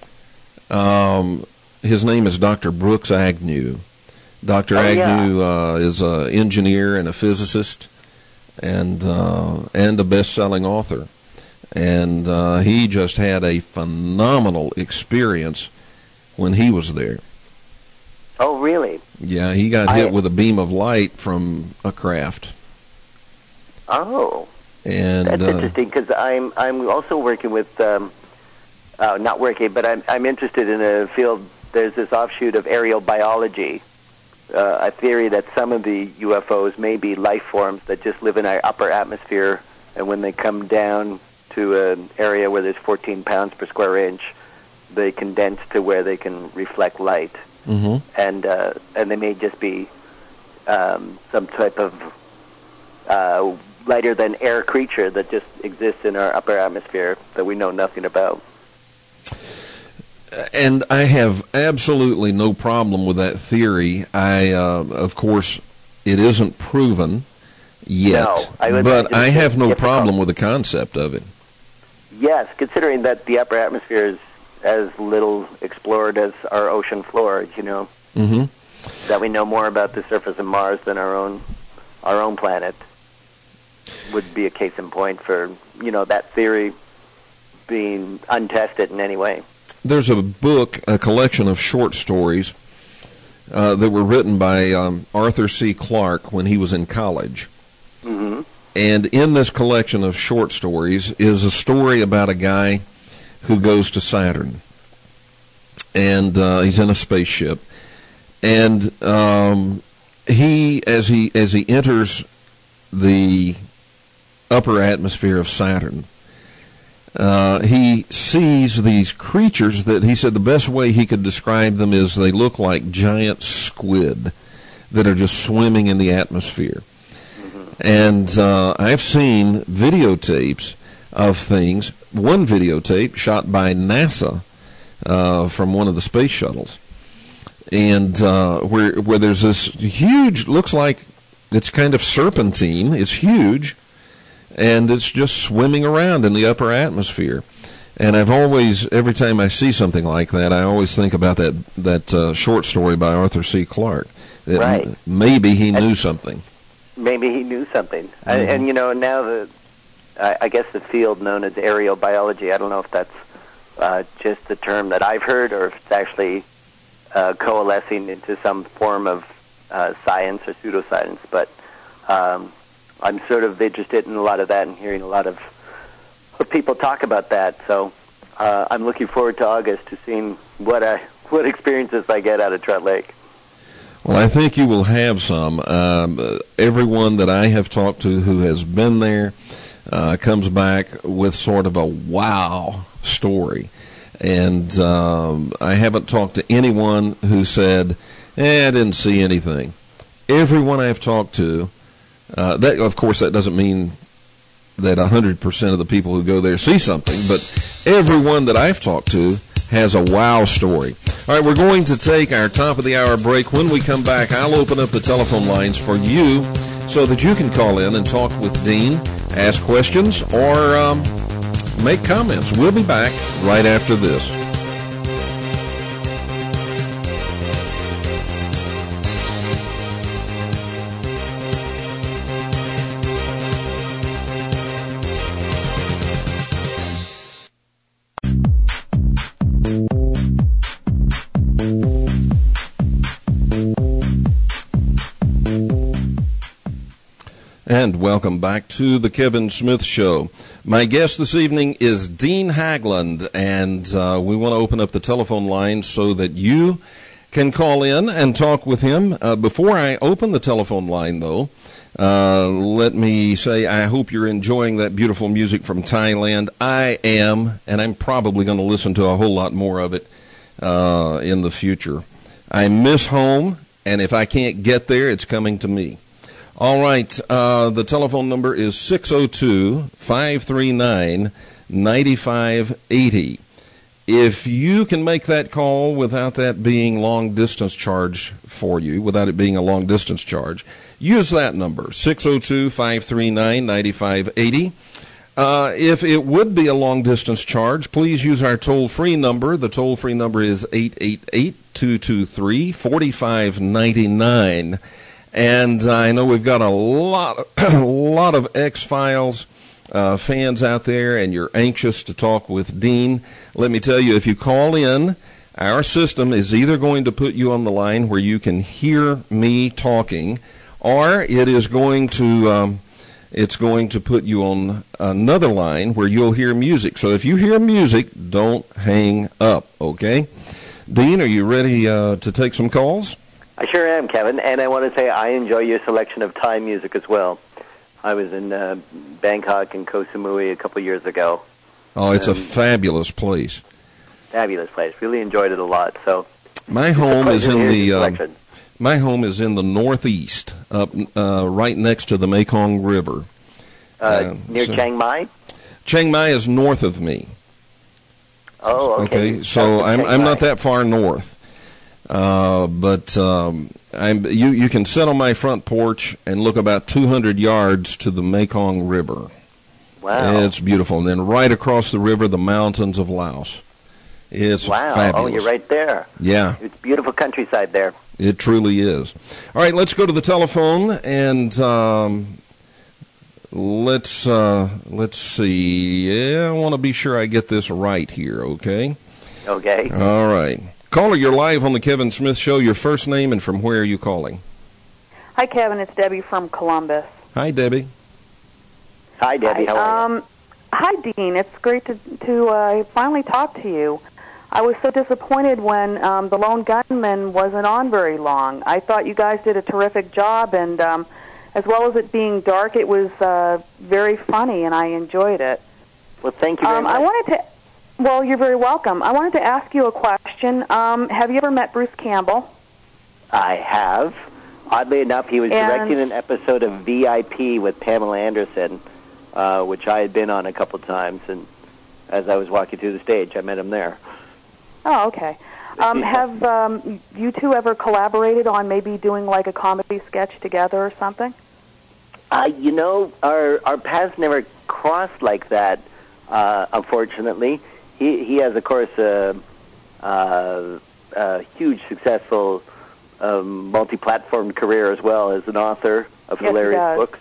his name is Dr. Brooks Agnew. Dr. Agnew is an engineer and a physicist and a best-selling author. And he just had a phenomenal experience when he was there. Oh, really? Yeah, he got hit with a beam of light from a craft. Oh, and that's interesting, because I'm also working with not working, but I'm interested in a field. There's this offshoot of aerial biology, a theory that some of the UFOs may be life forms that just live in our upper atmosphere, and when they come down to an area where there's 14 pounds per square inch, they condense to where they can reflect light. Mm-hmm. And they may just be some type of lighter than air creature that just exists in our upper atmosphere that we know nothing about. And I have absolutely no problem with that theory. Of course, it isn't proven yet, but I have no problem with the concept of it. Yes, considering that the upper atmosphere is as little explored as our ocean floor, mm-hmm. that we know more about the surface of Mars than our own planet, would be a case in point for, that theory being untested in any way. There's a book, a collection of short stories that were written by Arthur C. Clarke when he was in college. Mm-hmm. And in this collection of short stories is a story about a guy who goes to Saturn. And he's in a spaceship. And he, as he enters the upper atmosphere of Saturn, he sees these creatures that he said the best way he could describe them is they look like giant squid that are just swimming in the atmosphere. And I've seen videotapes of things. One videotape shot by NASA from one of the space shuttles, and where there's this huge, looks like it's kind of serpentine. It's huge, and it's just swimming around in the upper atmosphere. And I've always, every time I see something like that, I always think about that short story by Arthur C. Clarke. Right. Maybe he knew something. Maybe he knew something. Mm-hmm. And now I guess the field known as aerial biology, I don't know if that's just the term that I've heard or if it's actually coalescing into some form of science or pseudoscience, but I'm sort of interested in a lot of that and hearing a lot of people talk about that. So I'm looking forward to August to seeing what experiences I get out of Trout Lake. Well, I think you will have some. Everyone that I have talked to who has been there comes back with sort of a wow story. And I haven't talked to anyone who said, I didn't see anything. Everyone I've talked to, that of course that doesn't mean that 100% of the people who go there see something, but everyone that I've talked to has a wow story. All right, we're going to take our top of the hour break. When we come back, I'll open up the telephone lines for you so that you can call in and talk with Dean, ask questions, or make comments. We'll be back right after this. And welcome back to the Kevin Smith Show. My guest this evening is Dean Haglund, and we want to open up the telephone line so that you can call in and talk with him. Before I open the telephone line, though, let me say I hope you're enjoying that beautiful music from Thailand. I am, and I'm probably going to listen to a whole lot more of it in the future. I miss home, and if I can't get there, it's coming to me. All right, the telephone number is 602-539-9580. If you can make that call without that being long-distance charge for you, without it being a long-distance charge, use that number, 602-539-9580. If it would be a long-distance charge, please use our toll-free number. The toll-free number is 888-223-4599. And I know we've got a lot of X-Files fans out there, and you're anxious to talk with Dean. Let me tell you, if you call in, our system is either going to put you on the line where you can hear me talking, or it is going to put you on another line where you'll hear music. So if you hear music, don't hang up, okay? Dean, are you ready to take some calls? I sure am, Kevin, and I want to say I enjoy your selection of Thai music as well. I was in Bangkok and Koh Samui a couple years ago. Oh, it's a fabulous place. Fabulous place. Really enjoyed it a lot. So my home is in the Northeast, up right next to the Mekong River. Near Chiang Mai? Chiang Mai is north of me. Oh, okay. So I'm not that far north. But you can sit on my front porch and look about 200 yards to the Mekong River. Wow. It's beautiful. And then right across the river, the mountains of Laos. It's fabulous. Oh, you're right there. Yeah. It's beautiful countryside there. It truly is. All right, let's go to the telephone and let's see. Yeah, I want to be sure I get this right here, okay? Okay. All right. Caller, you're live on the Kevin Smith Show. Your first name and from where are you calling? Hi, Kevin. It's Debbie from Columbus. Hi, Debbie. Hi, Debbie. How are you? Hi, Dean. It's great to finally talk to you. I was so disappointed when The Lone Gunman wasn't on very long. I thought you guys did a terrific job, and as well as it being dark, it was very funny, and I enjoyed it. Well, thank you very much. Well, you're very welcome. I wanted to ask you a question. Have you ever met Bruce Campbell? I have. Oddly enough, he was directing an episode of VIP with Pamela Anderson, which I had been on a couple times, and as I was walking through the stage, I met him there. Oh, okay. Have you two ever collaborated on maybe doing like a comedy sketch together or something? Our paths never crossed like that, unfortunately. He has, of course, a huge, successful, multi-platform career as well as an author of hilarious books.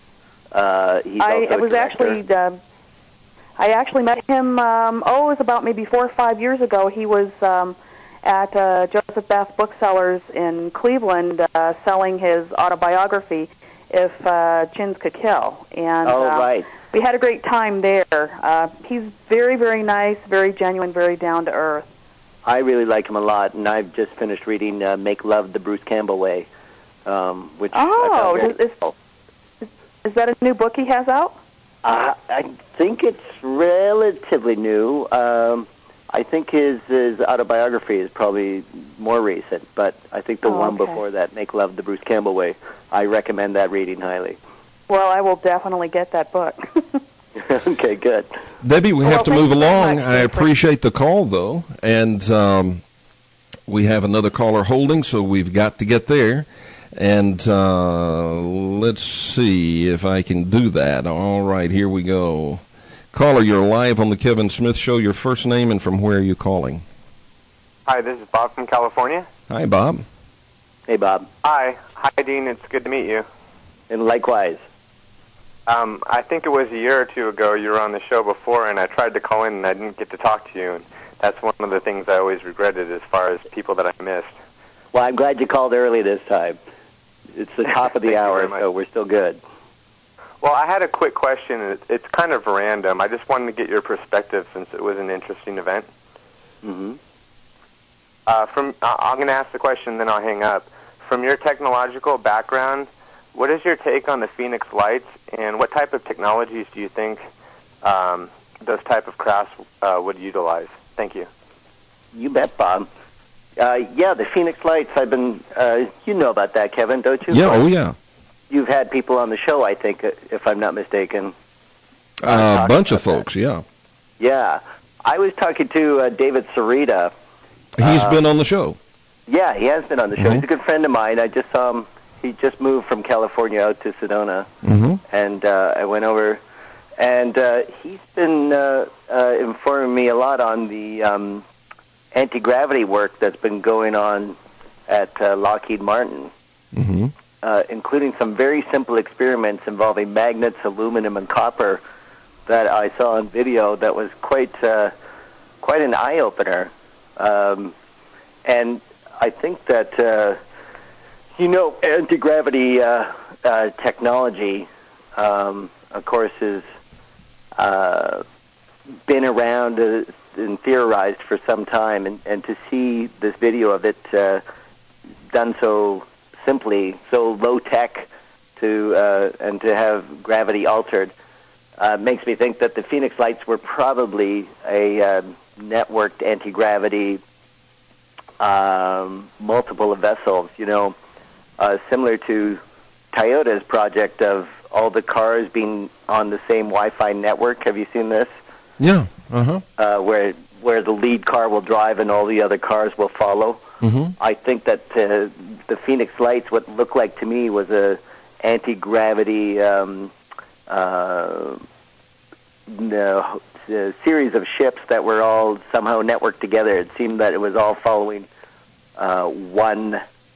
I actually met him, it was about maybe 4 or 5 years ago. He was at Joseph Bath Booksellers in Cleveland selling his autobiography, If Chins Could Kill. And right. We had a great time there. He's very, very nice, very genuine, very down-to-earth. I really like him a lot, and I've just finished reading Make Love the Bruce Campbell Way, which I found very cool. Is that a new book he has out? I think it's relatively new. I think his autobiography is probably more recent, but I think the one before that, Make Love the Bruce Campbell Way, I recommend that reading highly. Well, I will definitely get that book. Okay, good. Debbie, we have to move along. I appreciate the call, though, and we have another caller holding, so we've got to get there. And let's see if I can do that. All right, here we go. Caller, you're live on the Kevin Smith Show. Your first name and from where are you calling? Hi, this is Bob from California. Hi, Bob. Hey, Bob. Hi, Dean. It's good to meet you. And likewise. I think it was a year or two ago you were on the show before, and I tried to call in and I didn't get to talk to you. And that's one of the things I always regretted as far as people that I missed. Well, I'm glad you called early this time. It's the top of the hour, so we're still good. Well, I had a quick question. It's kind of random. I just wanted to get your perspective since it was an interesting event. Mm-hmm. I'm going to ask the question, then I'll hang up. From your technological background, what is your take on the Phoenix Lights, and what type of technologies do you think those type of crafts would utilize? Thank you. You bet, Bob. The Phoenix Lights, I've been, you know about that, Kevin, don't you? Yeah, yeah. You've had people on the show, I think, if I'm not mistaken. A bunch of folks, yeah. Yeah. I was talking to David Sarita. He's been on the show. Yeah, he has been on the show. He's a good friend of mine. I just saw him. He just moved from California out to Sedona, and I went over, and he's been informing me a lot on the anti-gravity work that's been going on at Lockheed Martin, including some very simple experiments involving magnets, aluminum, and copper that I saw on video that was quite an eye-opener. And I think that, anti-gravity technology, of course, has been around and theorized for some time, and to see this video of it done so simply, so low-tech, and to have gravity altered, makes me think that the Phoenix Lights were probably a networked anti-gravity multiple vessels, similar to Toyota's project of all the cars being on the same Wi-Fi network. Have you seen this? Yeah. Where the lead car will drive and all the other cars will follow. I think that the Phoenix Lights, what looked like to me, was a anti-gravity series of ships that were all somehow networked together. It seemed that it was all following one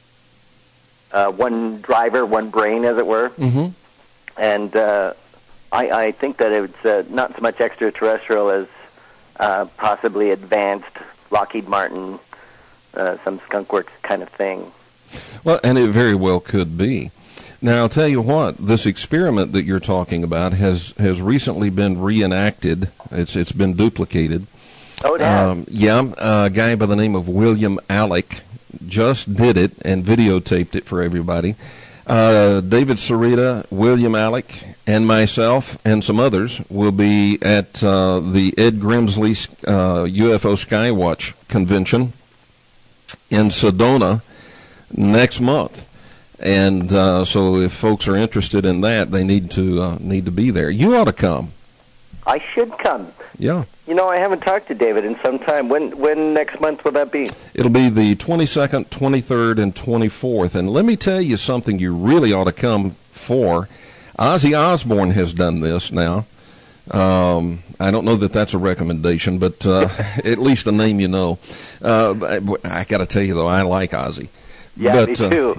driver, one brain, as it were. And I think that it's not so much extraterrestrial as possibly advanced Lockheed Martin, some skunkworks kind of thing. Well, and it very well could be. Now, I'll tell you what, this experiment that you're talking about has recently been reenacted. It's been duplicated. Oh, it has? A guy by the name of William Alec just did it and videotaped it for everybody. David Sarita, William Alec, and myself and some others will be at the Ed Grimsley UFO Skywatch convention in Sedona next month. And so if folks are interested in that, they need to be there. You ought to come. I should come. Yeah. I haven't talked to David in some time. When next month will that be? It'll be the 22nd, 23rd, and 24th. And let me tell you something you really ought to come for. Ozzy Osbourne has done this now. I don't know that that's a recommendation, but at least a name you know. I got to tell you, though, I like Ozzy. Yeah, me too.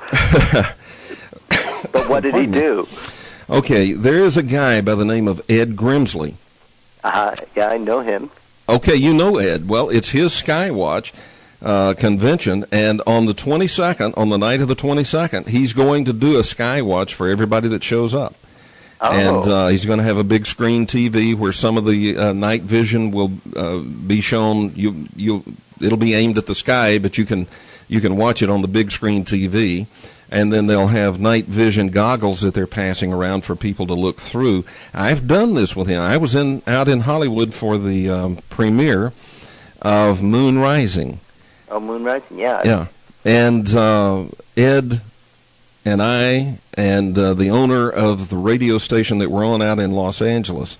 But what did he do? Okay, there is a guy by the name of Ed Grimsley. Yeah, I know him. Okay, you know Ed. Well, it's his Skywatch convention, and on the 22nd, on the night of the 22nd, he's going to do a Skywatch for everybody that shows up. Oh. And he's going to have a big screen TV where some of the night vision will be shown. It'll be aimed at the sky, but you can watch it on the big screen TV. And then they'll have night vision goggles that they're passing around for people to look through. I've done this with him. I was out in Hollywood for the premiere of Moon Rising. Oh, Moon Rising, yeah. Yeah. And Ed and I and the owner of the radio station that we're on out in Los Angeles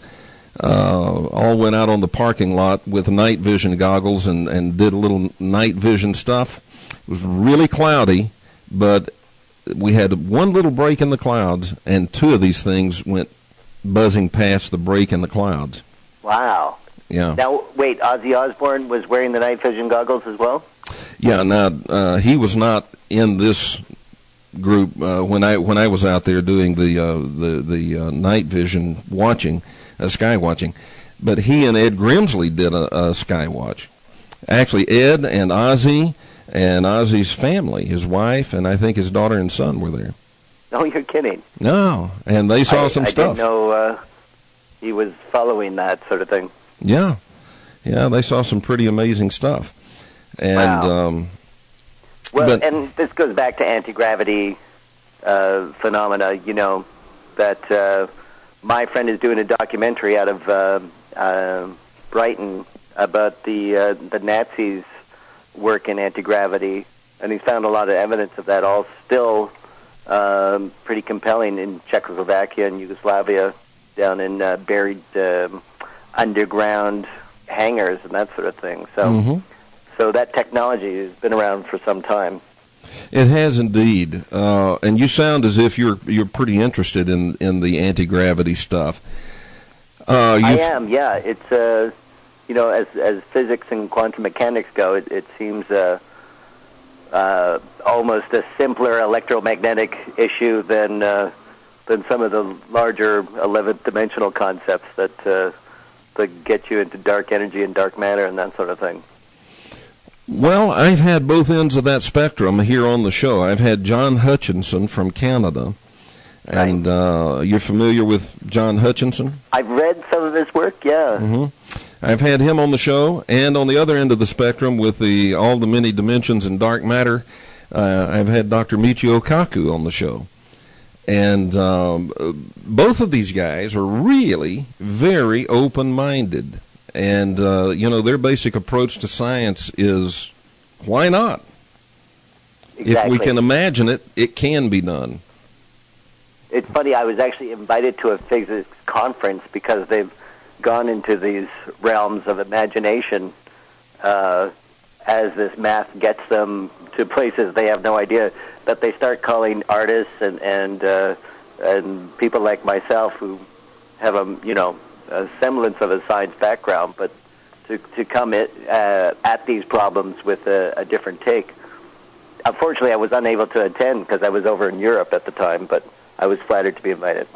all went out on the parking lot with night vision goggles and did a little night vision stuff. It was really cloudy, but we had one little break in the clouds, and two of these things went buzzing past the break in the clouds. Wow. Yeah. Now, wait, Ozzy Osbourne was wearing the night vision goggles as well? Yeah, now, he was not in this group when I was out there doing the night vision watching, sky watching, but he and Ed Grimsley did a sky watch. Actually, Ed and Ozzy and Ozzy's family, his wife, and I think his daughter and son were there. No, you're kidding. No, and they saw some stuff. I didn't know he was following that sort of thing. Yeah, they saw some pretty amazing stuff. And wow. And this goes back to anti-gravity phenomena, that my friend is doing a documentary out of Brighton about the Nazis' work in anti-gravity, and he's found a lot of evidence of that, all still pretty compelling in Czechoslovakia and Yugoslavia, down in buried underground hangers and that sort of thing. So, so that technology has been around for some time. It has indeed, and you sound as if you're pretty interested in the anti-gravity stuff. I am, yeah. It's as physics and quantum mechanics go, it seems almost a simpler electromagnetic issue than some of the larger 11th dimensional concepts that get you into dark energy and dark matter and that sort of thing. Well, I've had both ends of that spectrum here on the show. I've had John Hutchinson from Canada, and you're familiar with John Hutchinson? I've read some of his work, yeah. I've had him on the show, and on the other end of the spectrum with all the many dimensions in dark matter, I've had Dr. Michio Kaku on the show. And both of these guys are really very open-minded. And, their basic approach to science is, why not? Exactly. If we can imagine it, it can be done. It's funny, I was actually invited to a physics conference because they've gone into these realms of imagination as this math gets them to places they have no idea, that they start calling artists and people like myself who have a semblance of a science background, but to come at these problems with a different take. Unfortunately, I was unable to attend because I was over in Europe at the time, but I was flattered to be invited.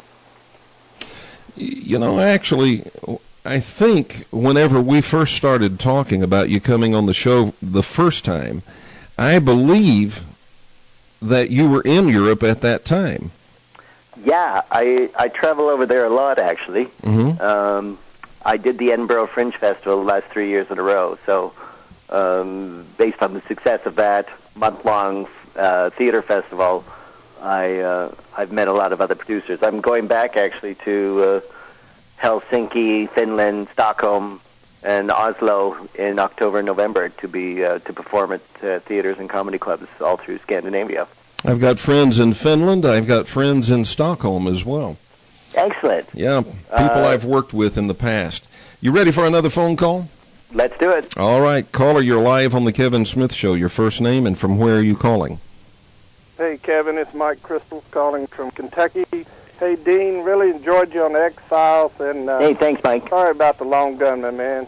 Actually, I think whenever we first started talking about you coming on the show the first time, I believe that you were in Europe at that time. Yeah, I travel over there a lot, actually. I did the Edinburgh Fringe Festival the last 3 years in a row, so based on the success of that month-long theater festival, I've met a lot of other producers. I'm going back, actually, to Helsinki, Finland, Stockholm, and Oslo in October and November to perform at theaters and comedy clubs all through Scandinavia. I've got friends in Finland. I've got friends in Stockholm as well. Excellent. Yeah, people I've worked with in the past. You ready for another phone call? Let's do it. All right. Caller, you're live on the Kevin Smith Show. Your first name and from where are you calling? Hey, Kevin, it's Mike Crystal calling from Kentucky. Hey, Dean, really enjoyed you on the X-Files. And hey, thanks, Mike. Sorry about the Lone Gunman, man.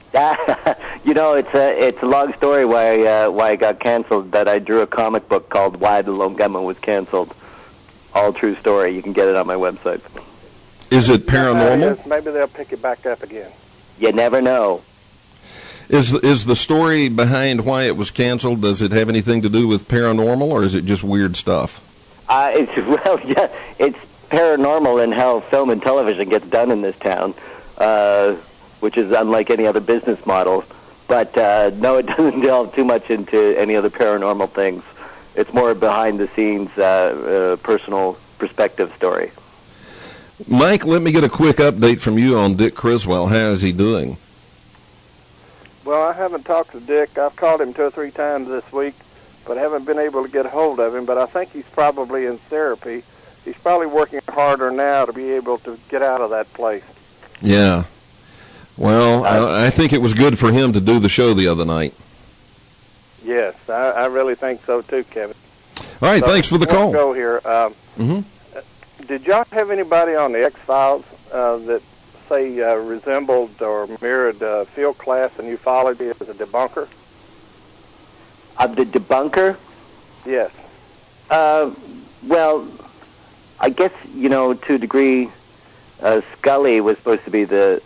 It's a long story why I got canceled, that I drew a comic book called Why the Lone Gunman Was Canceled. All true story. You can get it on my website. Is it paranormal? Maybe they'll pick it back up again. You never know. Is the story behind why it was canceled, does it have anything to do with paranormal, or is it just weird stuff? It's paranormal in how film and television gets done in this town, which is unlike any other business model. But no, it doesn't delve too much into any other paranormal things. It's more behind-the-scenes, personal perspective story. Mike, let me get a quick update from you on Dick Criswell. How is he doing? Well, I haven't talked to Dick. I've called him 2 or 3 times this week, but haven't been able to get a hold of him. But I think he's probably in therapy. He's probably working harder now to be able to get out of that place. Yeah. Well, I think it was good for him to do the show the other night. Yes, I really think so too, Kevin. All right, thanks for the call. Go here. Did y'all have anybody on the X-Files that, say, resembled or mirrored Phil Klass, and you followed me as a debunker? The debunker? Yes. Well, I guess, to a degree, Scully was supposed to be the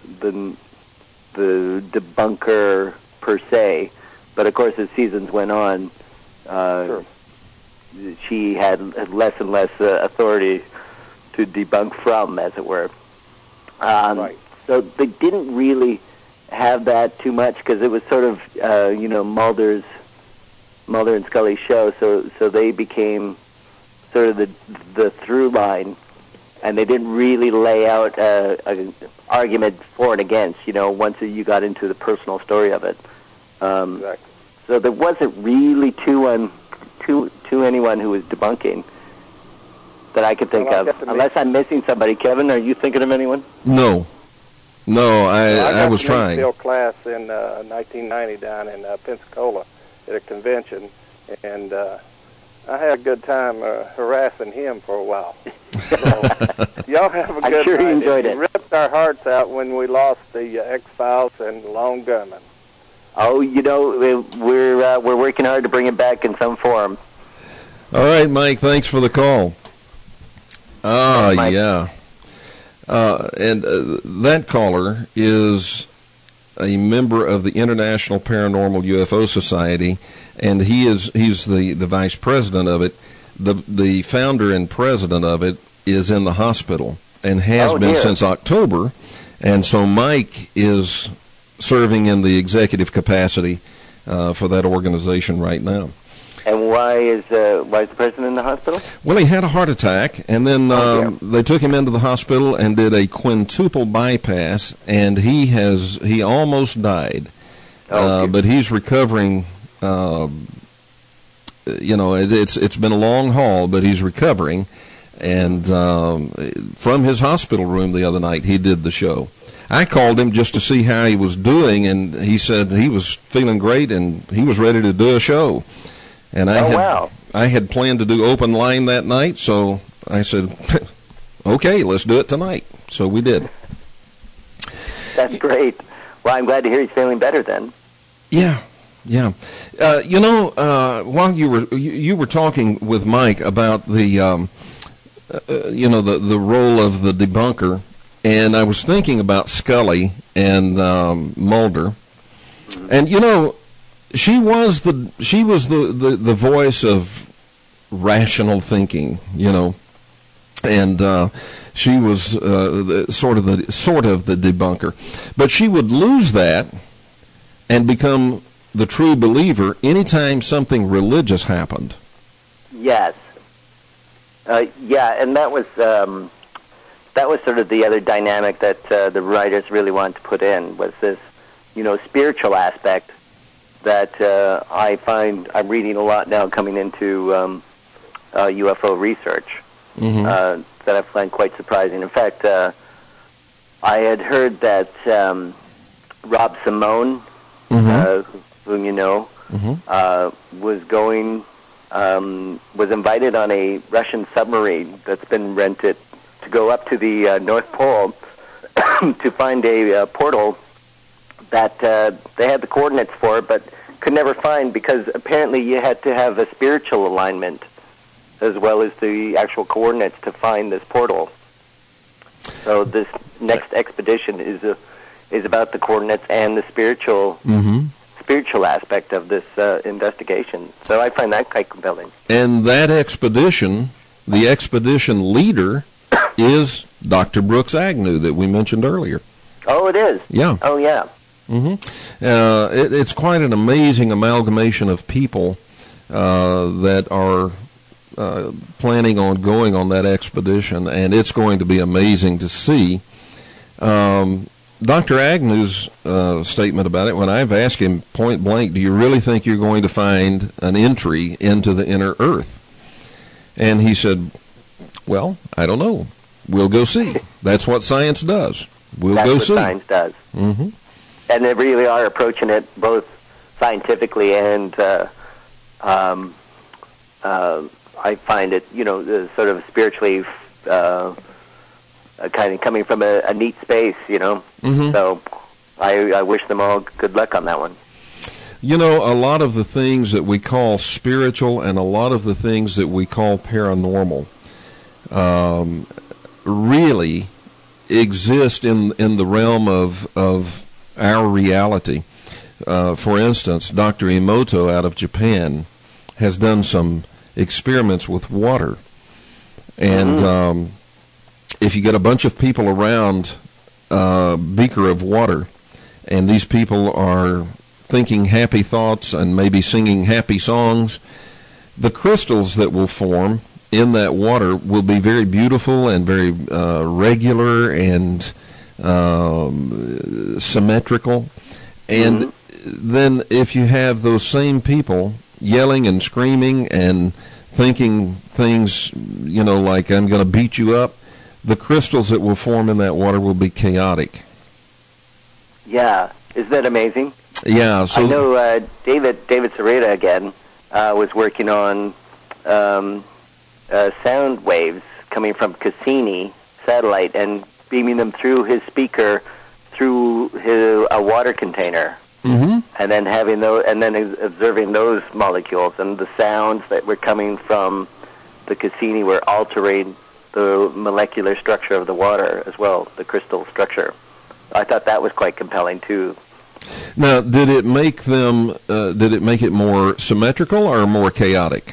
debunker per se, but of course as seasons went on, sure, she had less and less authority to debunk from, as it were. Right. So they didn't really have that too much because it was sort of Mulder and Scully's show. So they became sort of the through line, and they didn't really lay out an argument for and against. Once you got into the personal story of it. Exactly. So there wasn't really to anyone who was debunking that I could think of. Unless I'm missing somebody. Kevin, are you thinking of anyone? No, No, I was got trying. Field class in 1990 down in Pensacola at a convention, and I had a good time harassing him for a while. So, y'all have a good I'm sure night. he enjoyed It it. ripped our hearts out when we lost the X-Files and Lone Gunman. Oh, you know, we're working hard to bring it back in some form. All right, Mike, thanks for the call. Mike. Yeah. And that caller is a member of the International Paranormal UFO Society, and he's the vice president of it. The founder and president of it is in the hospital and has been since October, and so Mike is serving in the executive capacity for that organization right now. And why is the president in the hospital? Well, he had a heart attack, and then they took him into the hospital and did a quintuple bypass, and he almost died. But he's recovering. It's been a long haul, but he's recovering. And from his hospital room the other night, he did the show. I called him just to see how he was doing, and he said he was feeling great and he was ready to do a show. And I had planned to do open line that night, so I said, okay, let's do it tonight. So we did. That's great. Well, I'm glad to hear he's feeling better then. Yeah. While you were talking with Mike about the the role of the debunker, and I was thinking about Scully and Mulder, and she was the voice of rational thinking, and she was sort of the debunker, but she would lose that and become the true believer anytime something religious happened. Yes. And that was sort of the other dynamic that the writers really wanted to put in, was this, spiritual aspect that I find I'm reading a lot now coming into UFO research, that I find quite surprising. In fact, I had heard that Rob Simone, whom you know, was invited on a Russian submarine that's been rented to go up to the North Pole to find a portal that they had the coordinates for, but could never find, because apparently you had to have a spiritual alignment as well as the actual coordinates to find this portal. So this next expedition is about the coordinates and the spiritual aspect of this investigation. So I find that quite compelling. And that expedition, the expedition leader, is Dr. Brooks Agnew that we mentioned earlier. Oh, it is? Yeah. Oh, yeah. It's quite an amazing amalgamation of people that are planning on going on that expedition, and it's going to be amazing to see. Dr. Agnew's statement about it, when I've asked him point blank, do you really think you're going to find an entry into the inner earth? And he said, well, I don't know. We'll go see. That's what science does. We'll go see. That's what science does. And they really are approaching it both scientifically and I find it, sort of spiritually kind of coming from a neat space, So I wish them all good luck on that one. A lot of the things that we call spiritual and a lot of the things that we call paranormal really exist in the realm of our reality. For instance, Dr. Emoto out of Japan has done some experiments with water. And if you get a bunch of people around a beaker of water, and these people are thinking happy thoughts and maybe singing happy songs, the crystals that will form in that water will be very beautiful and very regular and symmetrical. And then if you have those same people yelling and screaming and thinking things, like I'm going to beat you up, the crystals that will form in that water will be chaotic. Yeah, isn't that amazing? Yeah. So I know David Sereda again was working on sound waves coming from Cassini satellite and beaming them through his speaker through a water container, and then having those, and then observing those molecules, and the sounds that were coming from the Cassini were altering the molecular structure of the water as well, the crystal structure. I thought that was quite compelling too. Now, did it make them? Did it make it more symmetrical or more chaotic?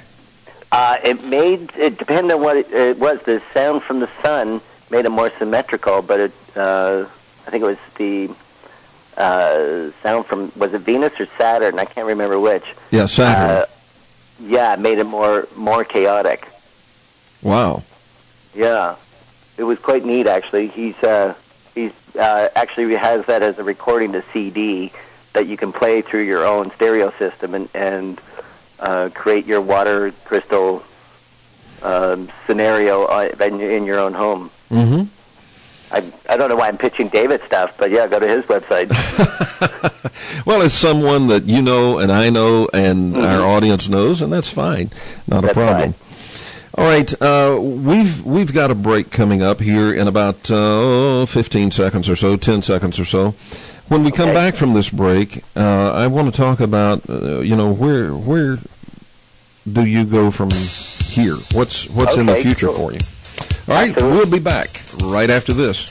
It depended on what it was. The sound from the sun made it more symmetrical, but I think it was the sound from, was it Venus or Saturn? I can't remember which. Yeah, Saturn. It made it more chaotic. Wow. Yeah, it was quite neat actually. He's actually has that as a recording to CD that you can play through your own stereo system and create your water crystal scenario in your own home. Mm-hmm. I don't know why I'm pitching David stuff, but yeah, go to his website. Well, it's someone that you know and I know and our audience knows, and that's fine. Not a problem. Fine. All right, we've got a break coming up here in about 15 seconds or so, 10 seconds or so. When we come back from this break, I want to talk about where do you go from here? What's in the future for you? All right, We'll be back right after this.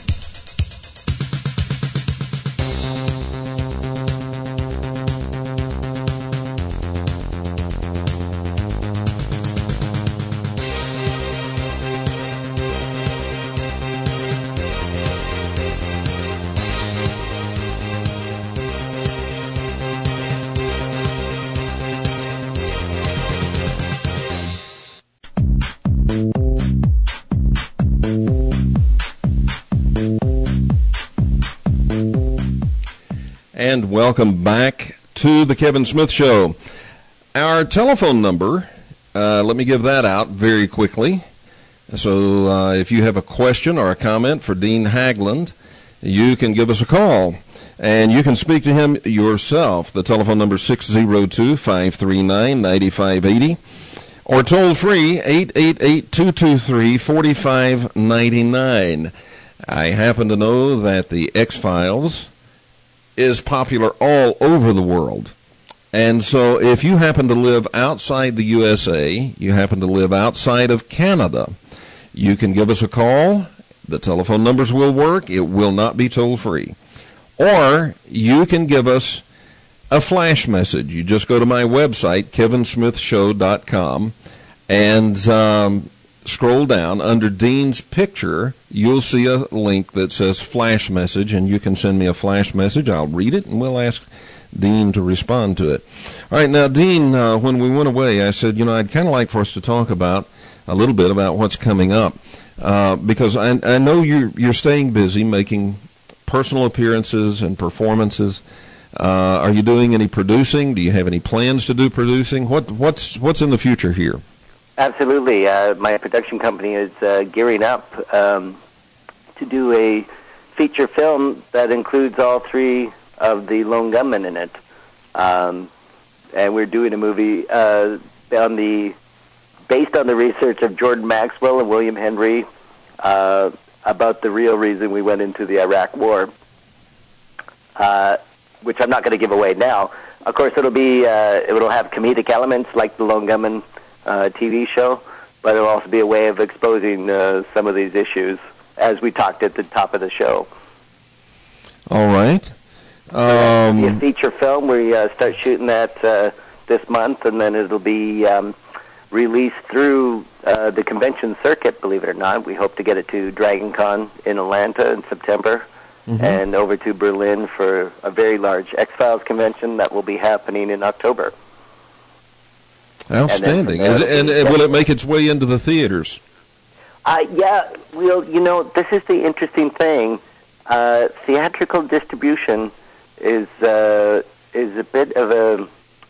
And welcome back to the Kevin Smith Show. Our telephone number, let me give that out very quickly. So if you have a question or a comment for Dean Haglund, you can give us a call. And you can speak to him yourself. The telephone number is 602-539-9580. Or toll free, 888-223-4599. I happen to know that the X-Files is popular all over the world. And so if you happen to live outside the USA, you happen to live outside of Canada, you can give us a call. The telephone numbers will work. It will not be toll-free. Or you can give us a flash message. You just go to my website, kevinsmithshow.com, and scroll down. Under Dean's picture, you'll see a link that says flash message, and you can send me a flash message. I'll read it, and we'll ask Dean to respond to it. All right, now, Dean, when we went away, I said, I'd kind of like for us to talk about a little bit about what's coming up, because I know you're staying busy making personal appearances and performances. Are you doing any producing? Do you have any plans to do producing? What's in the future here? Absolutely. My production company is gearing up to do a feature film that includes all three of the Lone Gunmen in it. And we're doing a movie based on the research of Jordan Maxwell and William Henry about the real reason we went into the Iraq War, which I'm not going to give away now. Of course, it'll have comedic elements like the Lone Gunmen TV show, but it'll also be a way of exposing some of these issues, as we talked at the top of the show. All right. It'll be a feature film. We start shooting that this month, and then it'll be released through the convention circuit, believe it or not. We hope to get it to Dragon Con in Atlanta in September, and over to Berlin for a very large X-Files convention that will be happening in October. Outstanding. And will it make its way into the theaters? Yeah. Well, this is the interesting thing. Theatrical distribution is a bit of a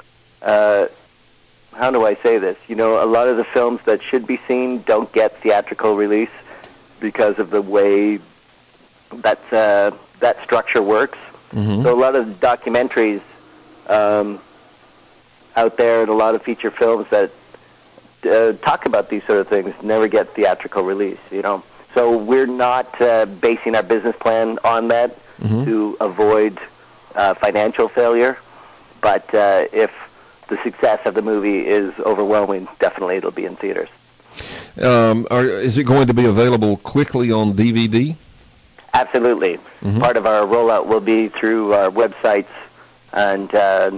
how do I say this? A lot of the films that should be seen don't get theatrical release because of the way that structure works. So a lot of documentaries out there and a lot of feature films that talk about these sort of things never get theatrical release, you know. So we're not basing our business plan on that to avoid financial failure. But if the success of the movie is overwhelming, definitely it'll be in theaters. Is it going to be available quickly on DVD? Absolutely. Part of our rollout will be through our websites, and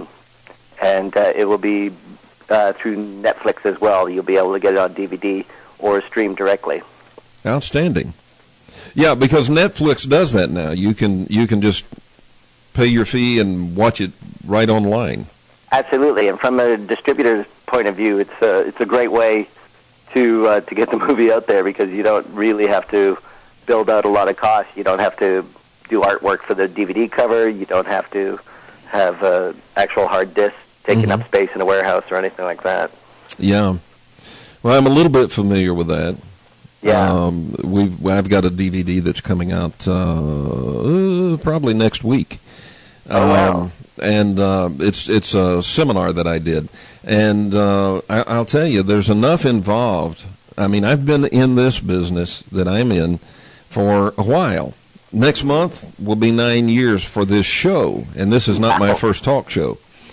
it will be through Netflix as well. You'll be able to get it on DVD or stream directly. Outstanding. Yeah, because Netflix does that now. You can just pay your fee and watch it right online. Absolutely, and from a distributor's point of view, it's a great way to get the movie out there, because you don't really have to build out a lot of costs. You don't have to do artwork for the DVD cover. You don't have to have actual hard disc taking up space in a warehouse or anything like that. Yeah. Well, I'm a little bit familiar with that. Yeah. I've got a DVD that's coming out probably next week. Oh, wow. And it's a seminar that I did. And I'll tell you, there's enough involved. I mean, I've been in this business that I'm in for a while. Next month will be 9 years for this show, and this is not my first talk show.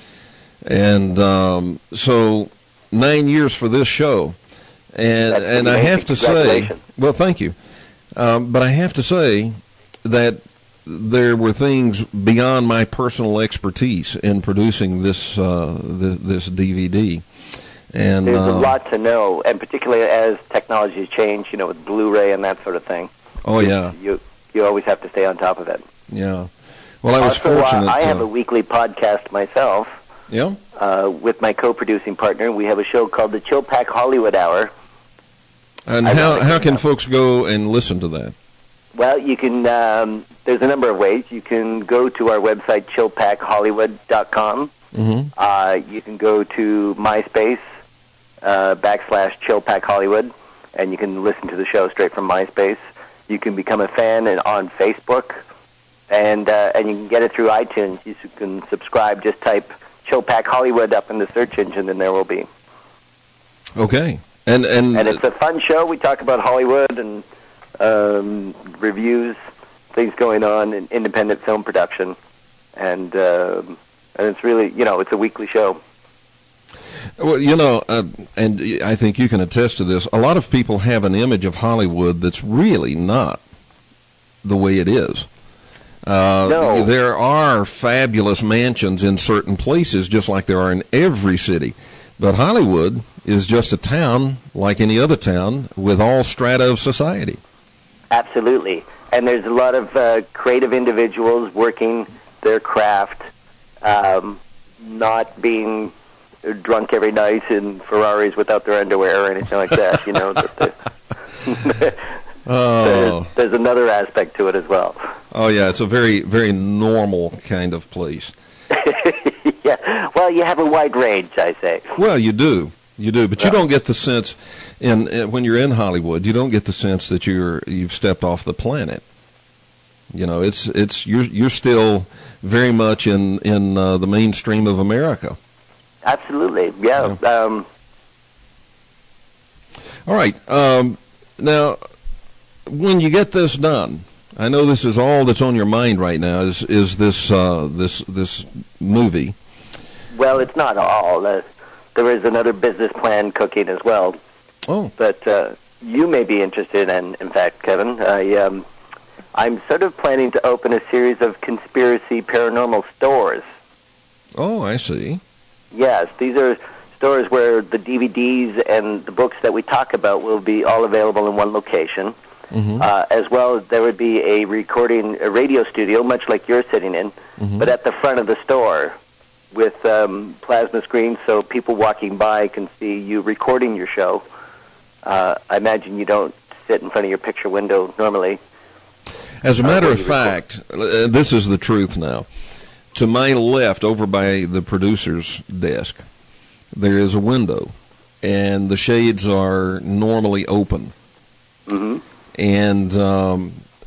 And so 9 years for this show. And I have to say, well, thank you. But I have to say that there were things beyond my personal expertise in producing this this DVD. And there's a lot to know, and particularly as technology change, you know, with Blu-ray and that sort of thing. Oh, yeah. You always have to stay on top of it. Yeah. Well, I was also, fortunate. I have a weekly podcast myself. Yeah. With my co-producing partner. We have a show called the Chill Pack Hollywood Hour. And how can folks go and listen to that? Well, you can. There's a number of ways. You can go to our website, chillpackhollywood.com. You can go to MySpace, /ChillPackHollywood, and you can listen to the show straight from MySpace. You can become a fan on Facebook, and you can get it through iTunes. You can subscribe. Just type Chill Pack Hollywood up in the search engine, and there will be. Okay. And it's a fun show. We talk about Hollywood and reviews, things going on in independent film production, and it's really, you know, it's a weekly show. Well, you know, and I think you can attest to this, a lot of people have an image of Hollywood that's really not the way it is. No. There are fabulous mansions in certain places, just like there are in every city. But Hollywood is just a town like any other town with all strata of society. Absolutely. And there's a lot of creative individuals working their craft, not being drunk every night in Ferraris without their underwear or anything like that. You know, there's another aspect to it as well. Oh, yeah, it's a very, very normal kind of place. Yeah, well, you have a wide range, I say. Well, you do, but you don't get the sense when you're in Hollywood. You don't get the sense that you've stepped off the planet. You know, you're still very much in the mainstream of America. Absolutely, yeah. All right, now when you get this done, I know this is all that's on your mind right now. Is this movie? Well, it's not all. There is another business plan cooking as well. Oh. But you may be interested in fact, Kevin. I'm sort of planning to open a series of conspiracy paranormal stores. Oh, I see. Yes, these are stores where the DVDs and the books that we talk about will be all available in one location. As well, there would be a radio studio, much like you're sitting in, but at the front of the store with plasma screens so people walking by can see you recording your show. I imagine you don't sit in front of your picture window normally. As a matter of fact, this is the truth now. To my left, over by the producer's desk, there is a window, and the shades are normally open. And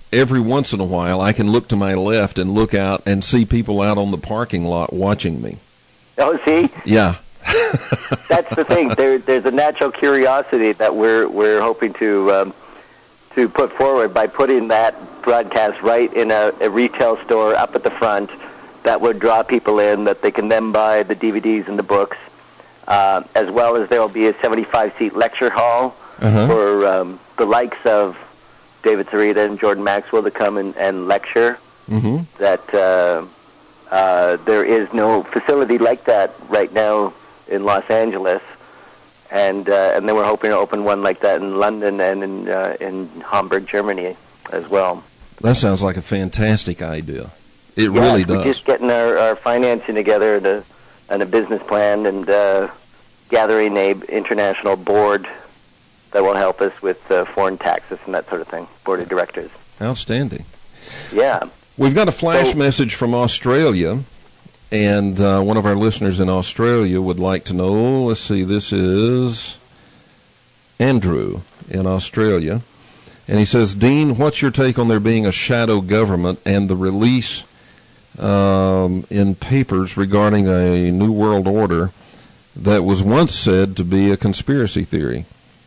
every once in a while I can look to my left and look out and see people out on the parking lot watching me. Oh, see? Yeah. That's the thing. There's a natural curiosity that we're hoping to put forward by putting that broadcast right in a retail store up at the front that would draw people in, that they can then buy the DVDs and the books, as well as there will be a 75-seat lecture hall for the likes of David Sarita and Jordan Maxwell to come and lecture. That there is no facility like that right now in Los Angeles, and then we're hoping to open one like that in London and in Hamburg, Germany, as well. That sounds like a fantastic idea. It really does. We're just getting our financing together and a business plan, and gathering a international board that will help us with foreign taxes and that sort of thing, board of directors. Outstanding. Yeah. We've got a flash message from Australia, and one of our listeners in Australia would like to know, let's see, this is Andrew in Australia, and he says, Dean, what's your take on there being a shadow government and the release in papers regarding a New World Order that was once said to be a conspiracy theory?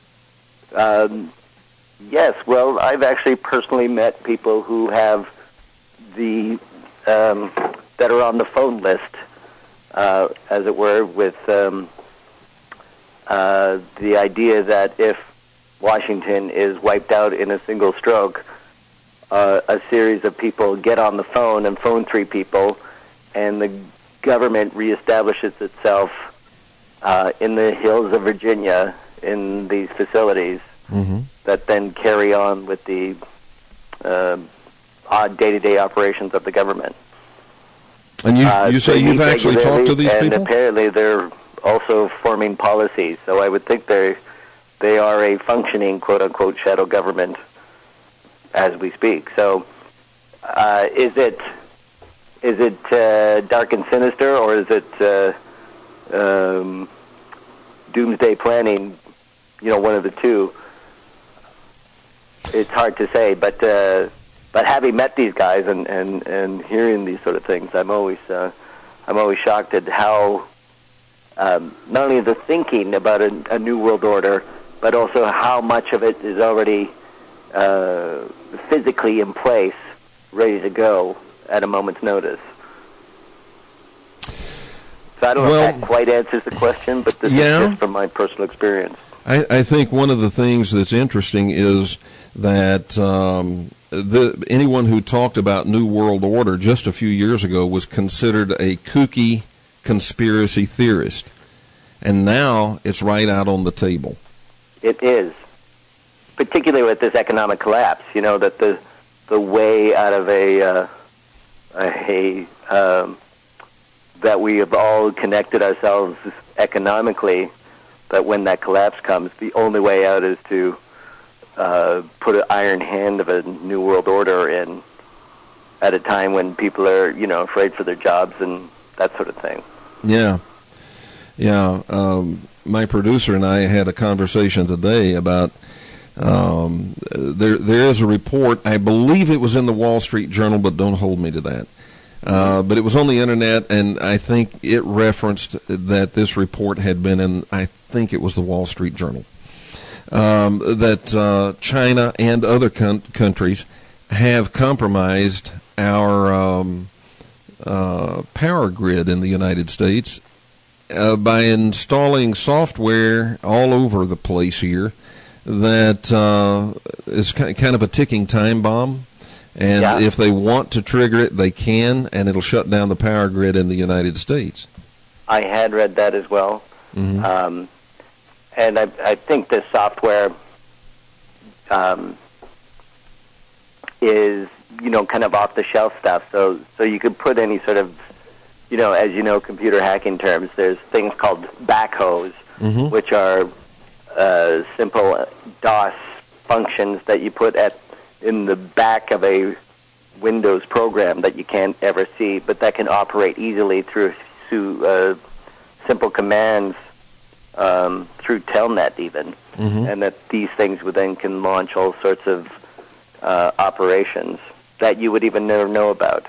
Yes, well, I've actually personally met people who have that are on the phone list, as it were, with the idea that if Washington is wiped out in a single stroke, a series of people get on the phone and phone 3 people, and the government reestablishes itself in the hills of Virginia in these facilities that then carry on with the odd day-to-day operations of the government. And you say you've actually talked to these people? And apparently they're also forming policies, so I would think they are a functioning, quote-unquote, shadow government as we speak. So is it dark and sinister, or is it doomsday planning, one of the two? It's hard to say, but having met these guys and hearing these sort of things, I'm always shocked at how not only the thinking about a new world order, but also how much of it is already physically in place, ready to go at a moment's notice. So I don't know if that quite answers the question, but this is just from my personal experience. I think one of the things that's interesting is that anyone who talked about New World Order just a few years ago was considered a kooky conspiracy theorist. And now it's right out on the table. It is. Particularly with this economic collapse, that the way out of that we have all connected ourselves economically, that when that collapse comes, the only way out is to put an iron hand of a new world order in at a time when people are, afraid for their jobs and that sort of thing. Yeah. My producer and I had a conversation today about there is a report, I believe it was in the Wall Street Journal, but don't hold me to that. But it was on the internet, and I think it referenced that this report had been in, I think it was the Wall Street Journal, that China and other countries have compromised our power grid in the United States by installing software all over the place here that is kind of a ticking time bomb. And if they want to trigger it, they can, and it'll shut down the power grid in the United States. I had read that as well. And I think this software is, kind of off-the-shelf stuff. So you could put any sort of, as you know, computer hacking terms, there's things called backhoes, which are simple DOS functions that you put in the back of a Windows program that you can't ever see, but that can operate easily through simple commands through Telnet even, and that these things would then can launch all sorts of operations that you would even never know about.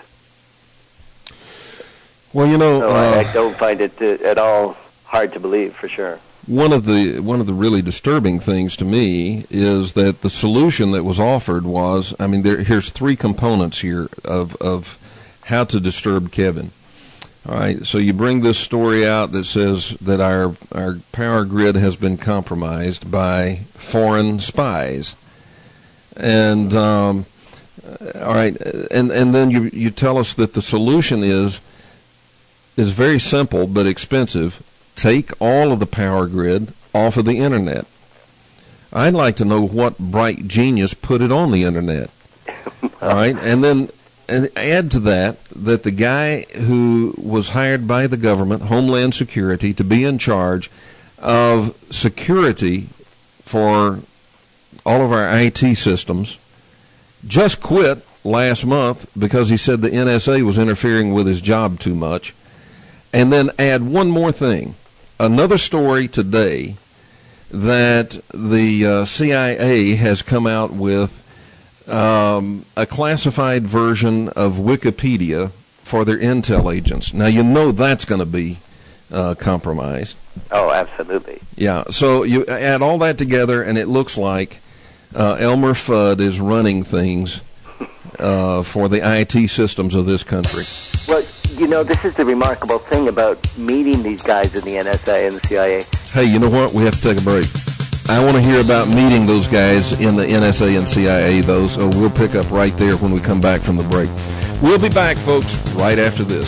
Well, you know, So I don't find it at all hard to believe, for sure. One of the really disturbing things to me is that the solution that was offered was, I mean, here's three components here of how to disturb Kevin. All right, so you bring this story out that says that our power grid has been compromised by foreign spies, and all right, and then you tell us that the solution is very simple but expensive. Take all of the power grid off of the internet. I'd like to know what bright genius put it on the internet. All right, and add to that the guy who was hired by the government, Homeland Security, to be in charge of security for all of our IT systems, just quit last month because he said the NSA was interfering with his job too much. And then add one more thing. Another story today that the CIA has come out with a classified version of Wikipedia for their intel agents. Now, you know that's going to be compromised. Oh, absolutely. Yeah, so you add all that together, and it looks like Elmer Fudd is running things for the IT systems of this country. Well, you know, this is the remarkable thing about meeting these guys in the NSA and the CIA. Hey, you know what? We have to take a break. I want to hear about meeting those guys in the NSA and CIA, though, so we'll pick up right there when we come back from the break. We'll be back, folks, right after this.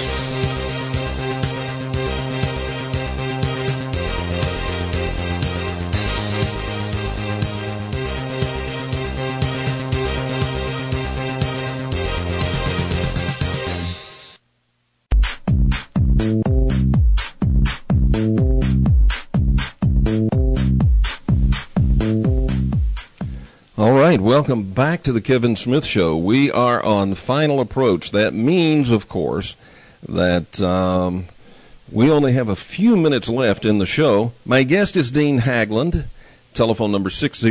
Welcome back to the Kevin Smith Show. We are on final approach. That means, of course, that we only have a few minutes left in the show. My guest is Dean Haglund. Telephone number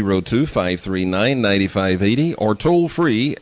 602-539-9580 or toll free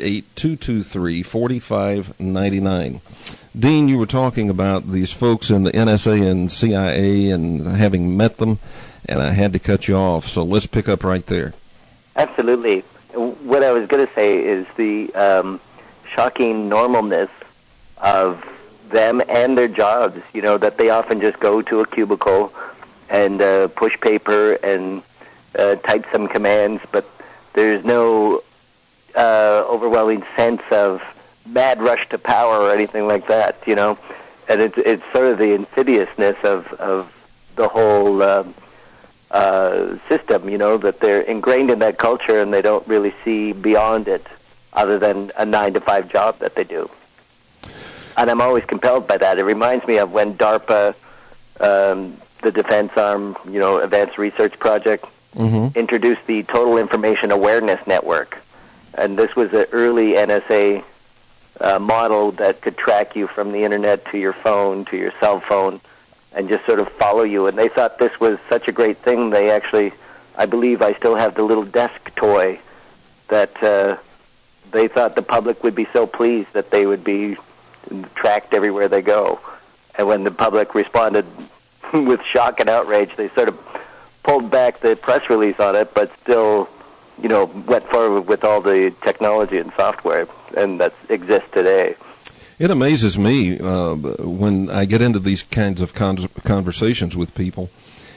888-223-4599. Dean, you were talking about these folks in the NSA and CIA and having met them, and I had to cut you off, so let's pick up right there. Absolutely. What I was going to say is the shocking normalness of them and their jobs, you know, that they often just go to a cubicle and push paper and type some commands, but there's no overwhelming sense of mad rush to power or anything like that, you know. And it's sort of the insidiousness of the whole system, you know, that they're ingrained in that culture and they don't really see beyond it other than a 9-to-5 job that they do. And I'm always compelled by that. It reminds me of when DARPA, the defense arm, you know, Advanced Research Project, introduced the Total Information Awareness Network. And this was an early NSA model that could track you from the internet to your phone, to your cell phone, and just sort of follow you. And they thought this was such a great thing, they actually, I believe I still have the little desk toy that they thought the public would be so pleased that they would be tracked everywhere they go. And when the public responded with shock and outrage, they sort of pulled back the press release on it, but still, you know, went forward with all the technology and software, and that exists today. It amazes me when I get into these kinds of conversations with people.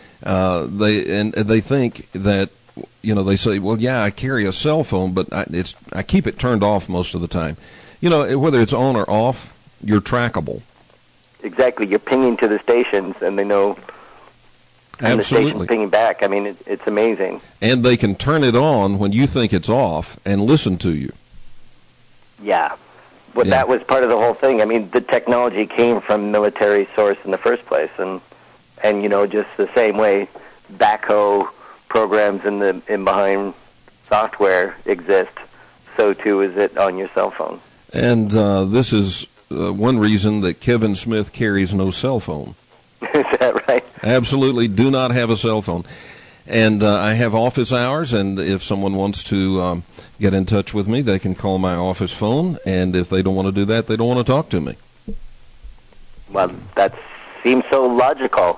They think that, you know, they say, well, yeah, I carry a cell phone, but I keep it turned off most of the time. You know, whether it's on or off, you're trackable. Exactly. You're pinging to the stations, and they know. And Absolutely. the station's pinging back. I mean, it's amazing. And they can turn it on when you think it's off and listen to you. Yeah. But that was part of the whole thing. I mean, the technology came from military source in the first place, and you know, just the same way backhoe programs in behind software exist, so too is it on your cell phone. And this is one reason that Kevin Smith carries no cell phone. Is that right? Absolutely, do not have a cell phone. And I have office hours, and if someone wants to get in touch with me, they can call my office phone, and if they don't want to do that, they don't want to talk to me. Well, that seems so logical.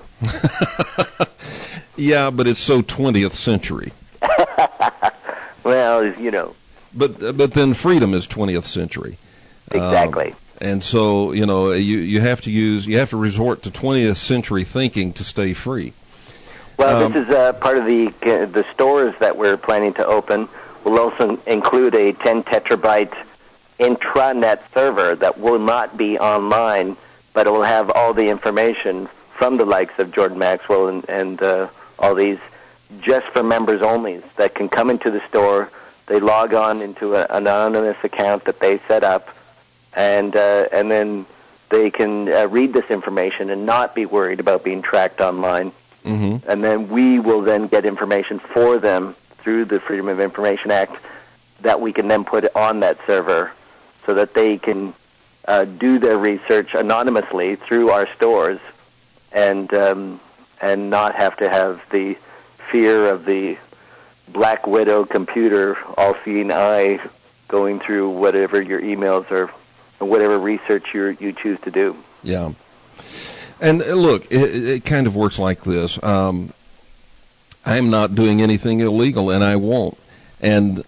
Yeah, but it's so 20th century. Well, you know. But then freedom is 20th century. Exactly. And so, you know, you have to resort to 20th century thinking to stay free. Well, this is part of the stores that we're planning to open. Will also include a 10 terabyte intranet server that will not be online, but it will have all the information from the likes of Jordan Maxwell and all these just for members only that can come into the store. They log on into an anonymous account that they set up, and then they can read this information and not be worried about being tracked online. Mm-hmm. And then we will then get information for them through the Freedom of Information Act that we can then put on that server so that they can do their research anonymously through our stores and not have to have the fear of the Black Widow computer, all-seeing eye, going through whatever your emails are, or whatever research you choose to do. Yeah. And look, it kind of works like this. I'm not doing anything illegal, and I won't. And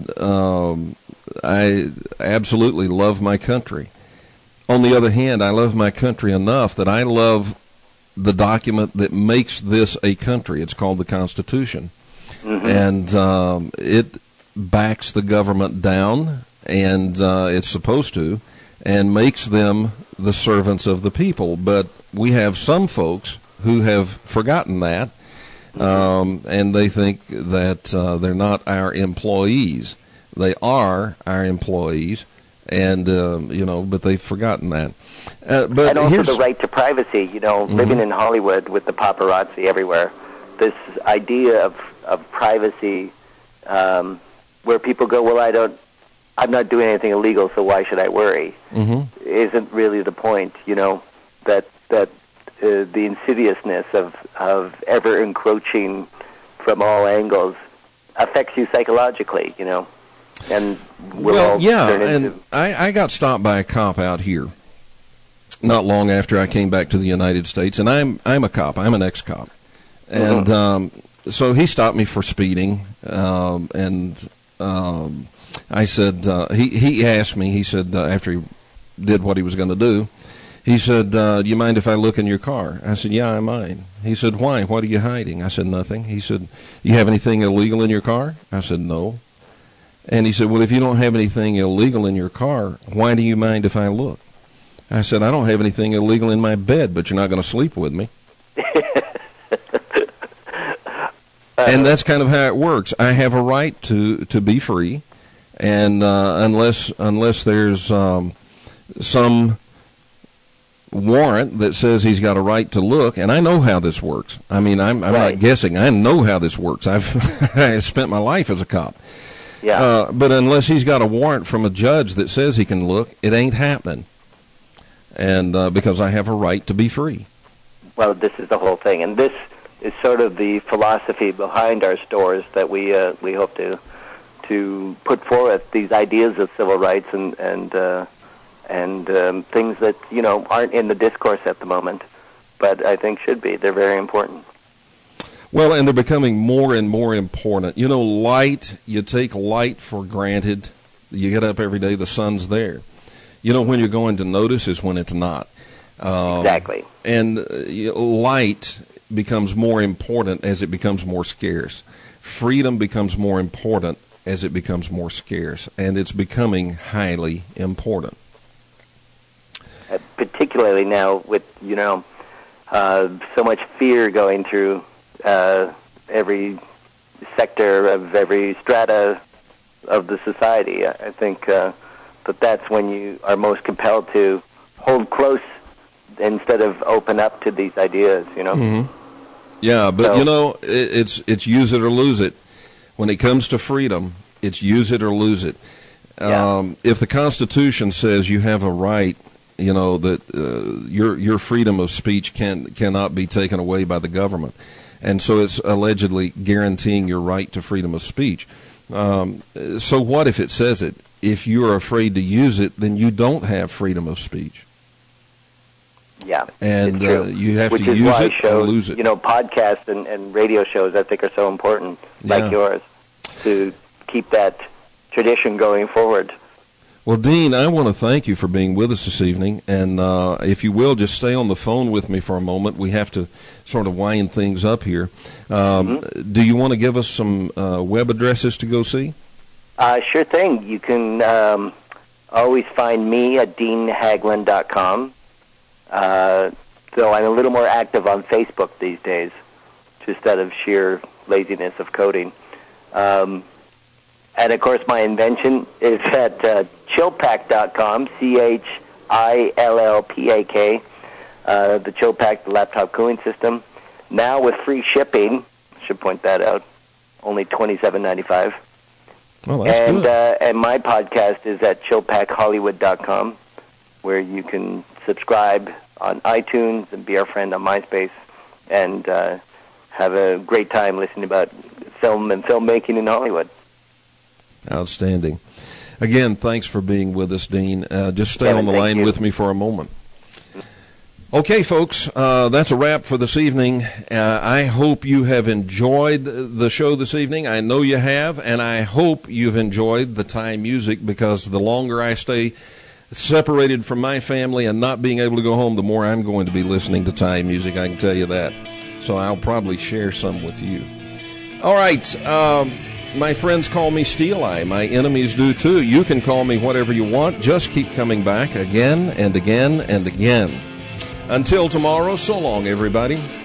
I absolutely love my country. On the other hand, I love my country enough that I love the document that makes this a country. It's called the Constitution. Mm-hmm. And it backs the government down, and it's supposed to, and makes them the servants of the people. But we have some folks who have forgotten that, and they think that they're not our employees. They are our employees, and but they've forgotten that. But and also the right to privacy. You know, mm-hmm. living in Hollywood with the paparazzi everywhere, this idea of privacy, where people go, well, I'm not doing anything illegal, so why should I worry? Mm-hmm. Isn't really the point. You know, that the insidiousness of ever encroaching from all angles affects you psychologically. You know, and I got stopped by a cop out here not long after I came back to the United States, and I'm a cop. I'm an ex-cop, and mm-hmm. So he stopped me for speeding, and I said he asked me. He said after he did what he was going to do, he said, "Do you mind if I look in your car?" I said, "Yeah, I mind." He said, "Why? What are you hiding?" I said, "Nothing." He said, "You have anything illegal in your car?" I said, "No." And he said, "Well, if you don't have anything illegal in your car, why do you mind if I look?" I said, "I don't have anything illegal in my bed, but you're not going to sleep with me." And that's kind of how it works. I have a right to be free, and unless there's some warrant that says he's got a right to look, and I know how this works. I mean, I'm not guessing. I know how this works. I spent my life as a cop. Yeah. But unless he's got a warrant from a judge that says he can look, it ain't happening. And because I have a right to be free. Well, this is the whole thing, and this is sort of the philosophy behind our stores that we hope to put forth, these ideas of civil rights and things that aren't in the discourse at the moment, but I think should be. They're very important. Well, and they're becoming more and more important. You know, light, you take light for granted. You get up every day, the sun's there. You know, when you're going to notice is when it's not. Exactly. And light becomes more important as it becomes more scarce. Freedom becomes more important as it becomes more scarce, and it's becoming highly important. Particularly now with, so much fear going through every sector of every strata of the society. I think that's when you are most compelled to hold close instead of open up to these ideas, Mm-hmm. Yeah, but it's use it or lose it. When it comes to freedom, it's use it or lose it. Yeah. If the Constitution says you have a right, that your freedom of speech cannot be taken away by the government, and so it's allegedly guaranteeing your right to freedom of speech. So what if it says it? If you're afraid to use it, then you don't have freedom of speech. Yeah, and you have Which to is use why it shows, or lose it. You know, podcasts and radio shows, I think, are so important, like yours, to keep that tradition going forward. Well, Dean, I want to thank you for being with us this evening, and if you will, just stay on the phone with me for a moment. We have to sort of wind things up here. Do you want to give us some web addresses to go see? Sure thing. You can always find me at deanhaglund.com. Though I'm a little more active on Facebook these days, just out of sheer laziness of coding. And, of course, my invention is at chillpak.com, CHILLPAK, the Chillpak, the laptop cooling system. Now with free shipping, should point that out, only $27.95. Well, that's good. And my podcast is at chillpakhollywood.com, where you can subscribe on iTunes and be our friend on MySpace and have a great time listening about film and filmmaking in Hollywood. Outstanding. Again, thanks for being with us, Dean. Just stay on the line with me for a moment. Okay, folks, that's a wrap for this evening. I hope you have enjoyed the show this evening. I know you have, and I hope you've enjoyed the Thai music, because the longer I stay separated from my family and not being able to go home, the more I'm going to be listening to Thai music, I can tell you that. So I'll probably share some with you. All right, my friends call me Steel Eye. My enemies do too. You can call me whatever you want. Just keep coming back again and again and again. Until tomorrow, so long, everybody.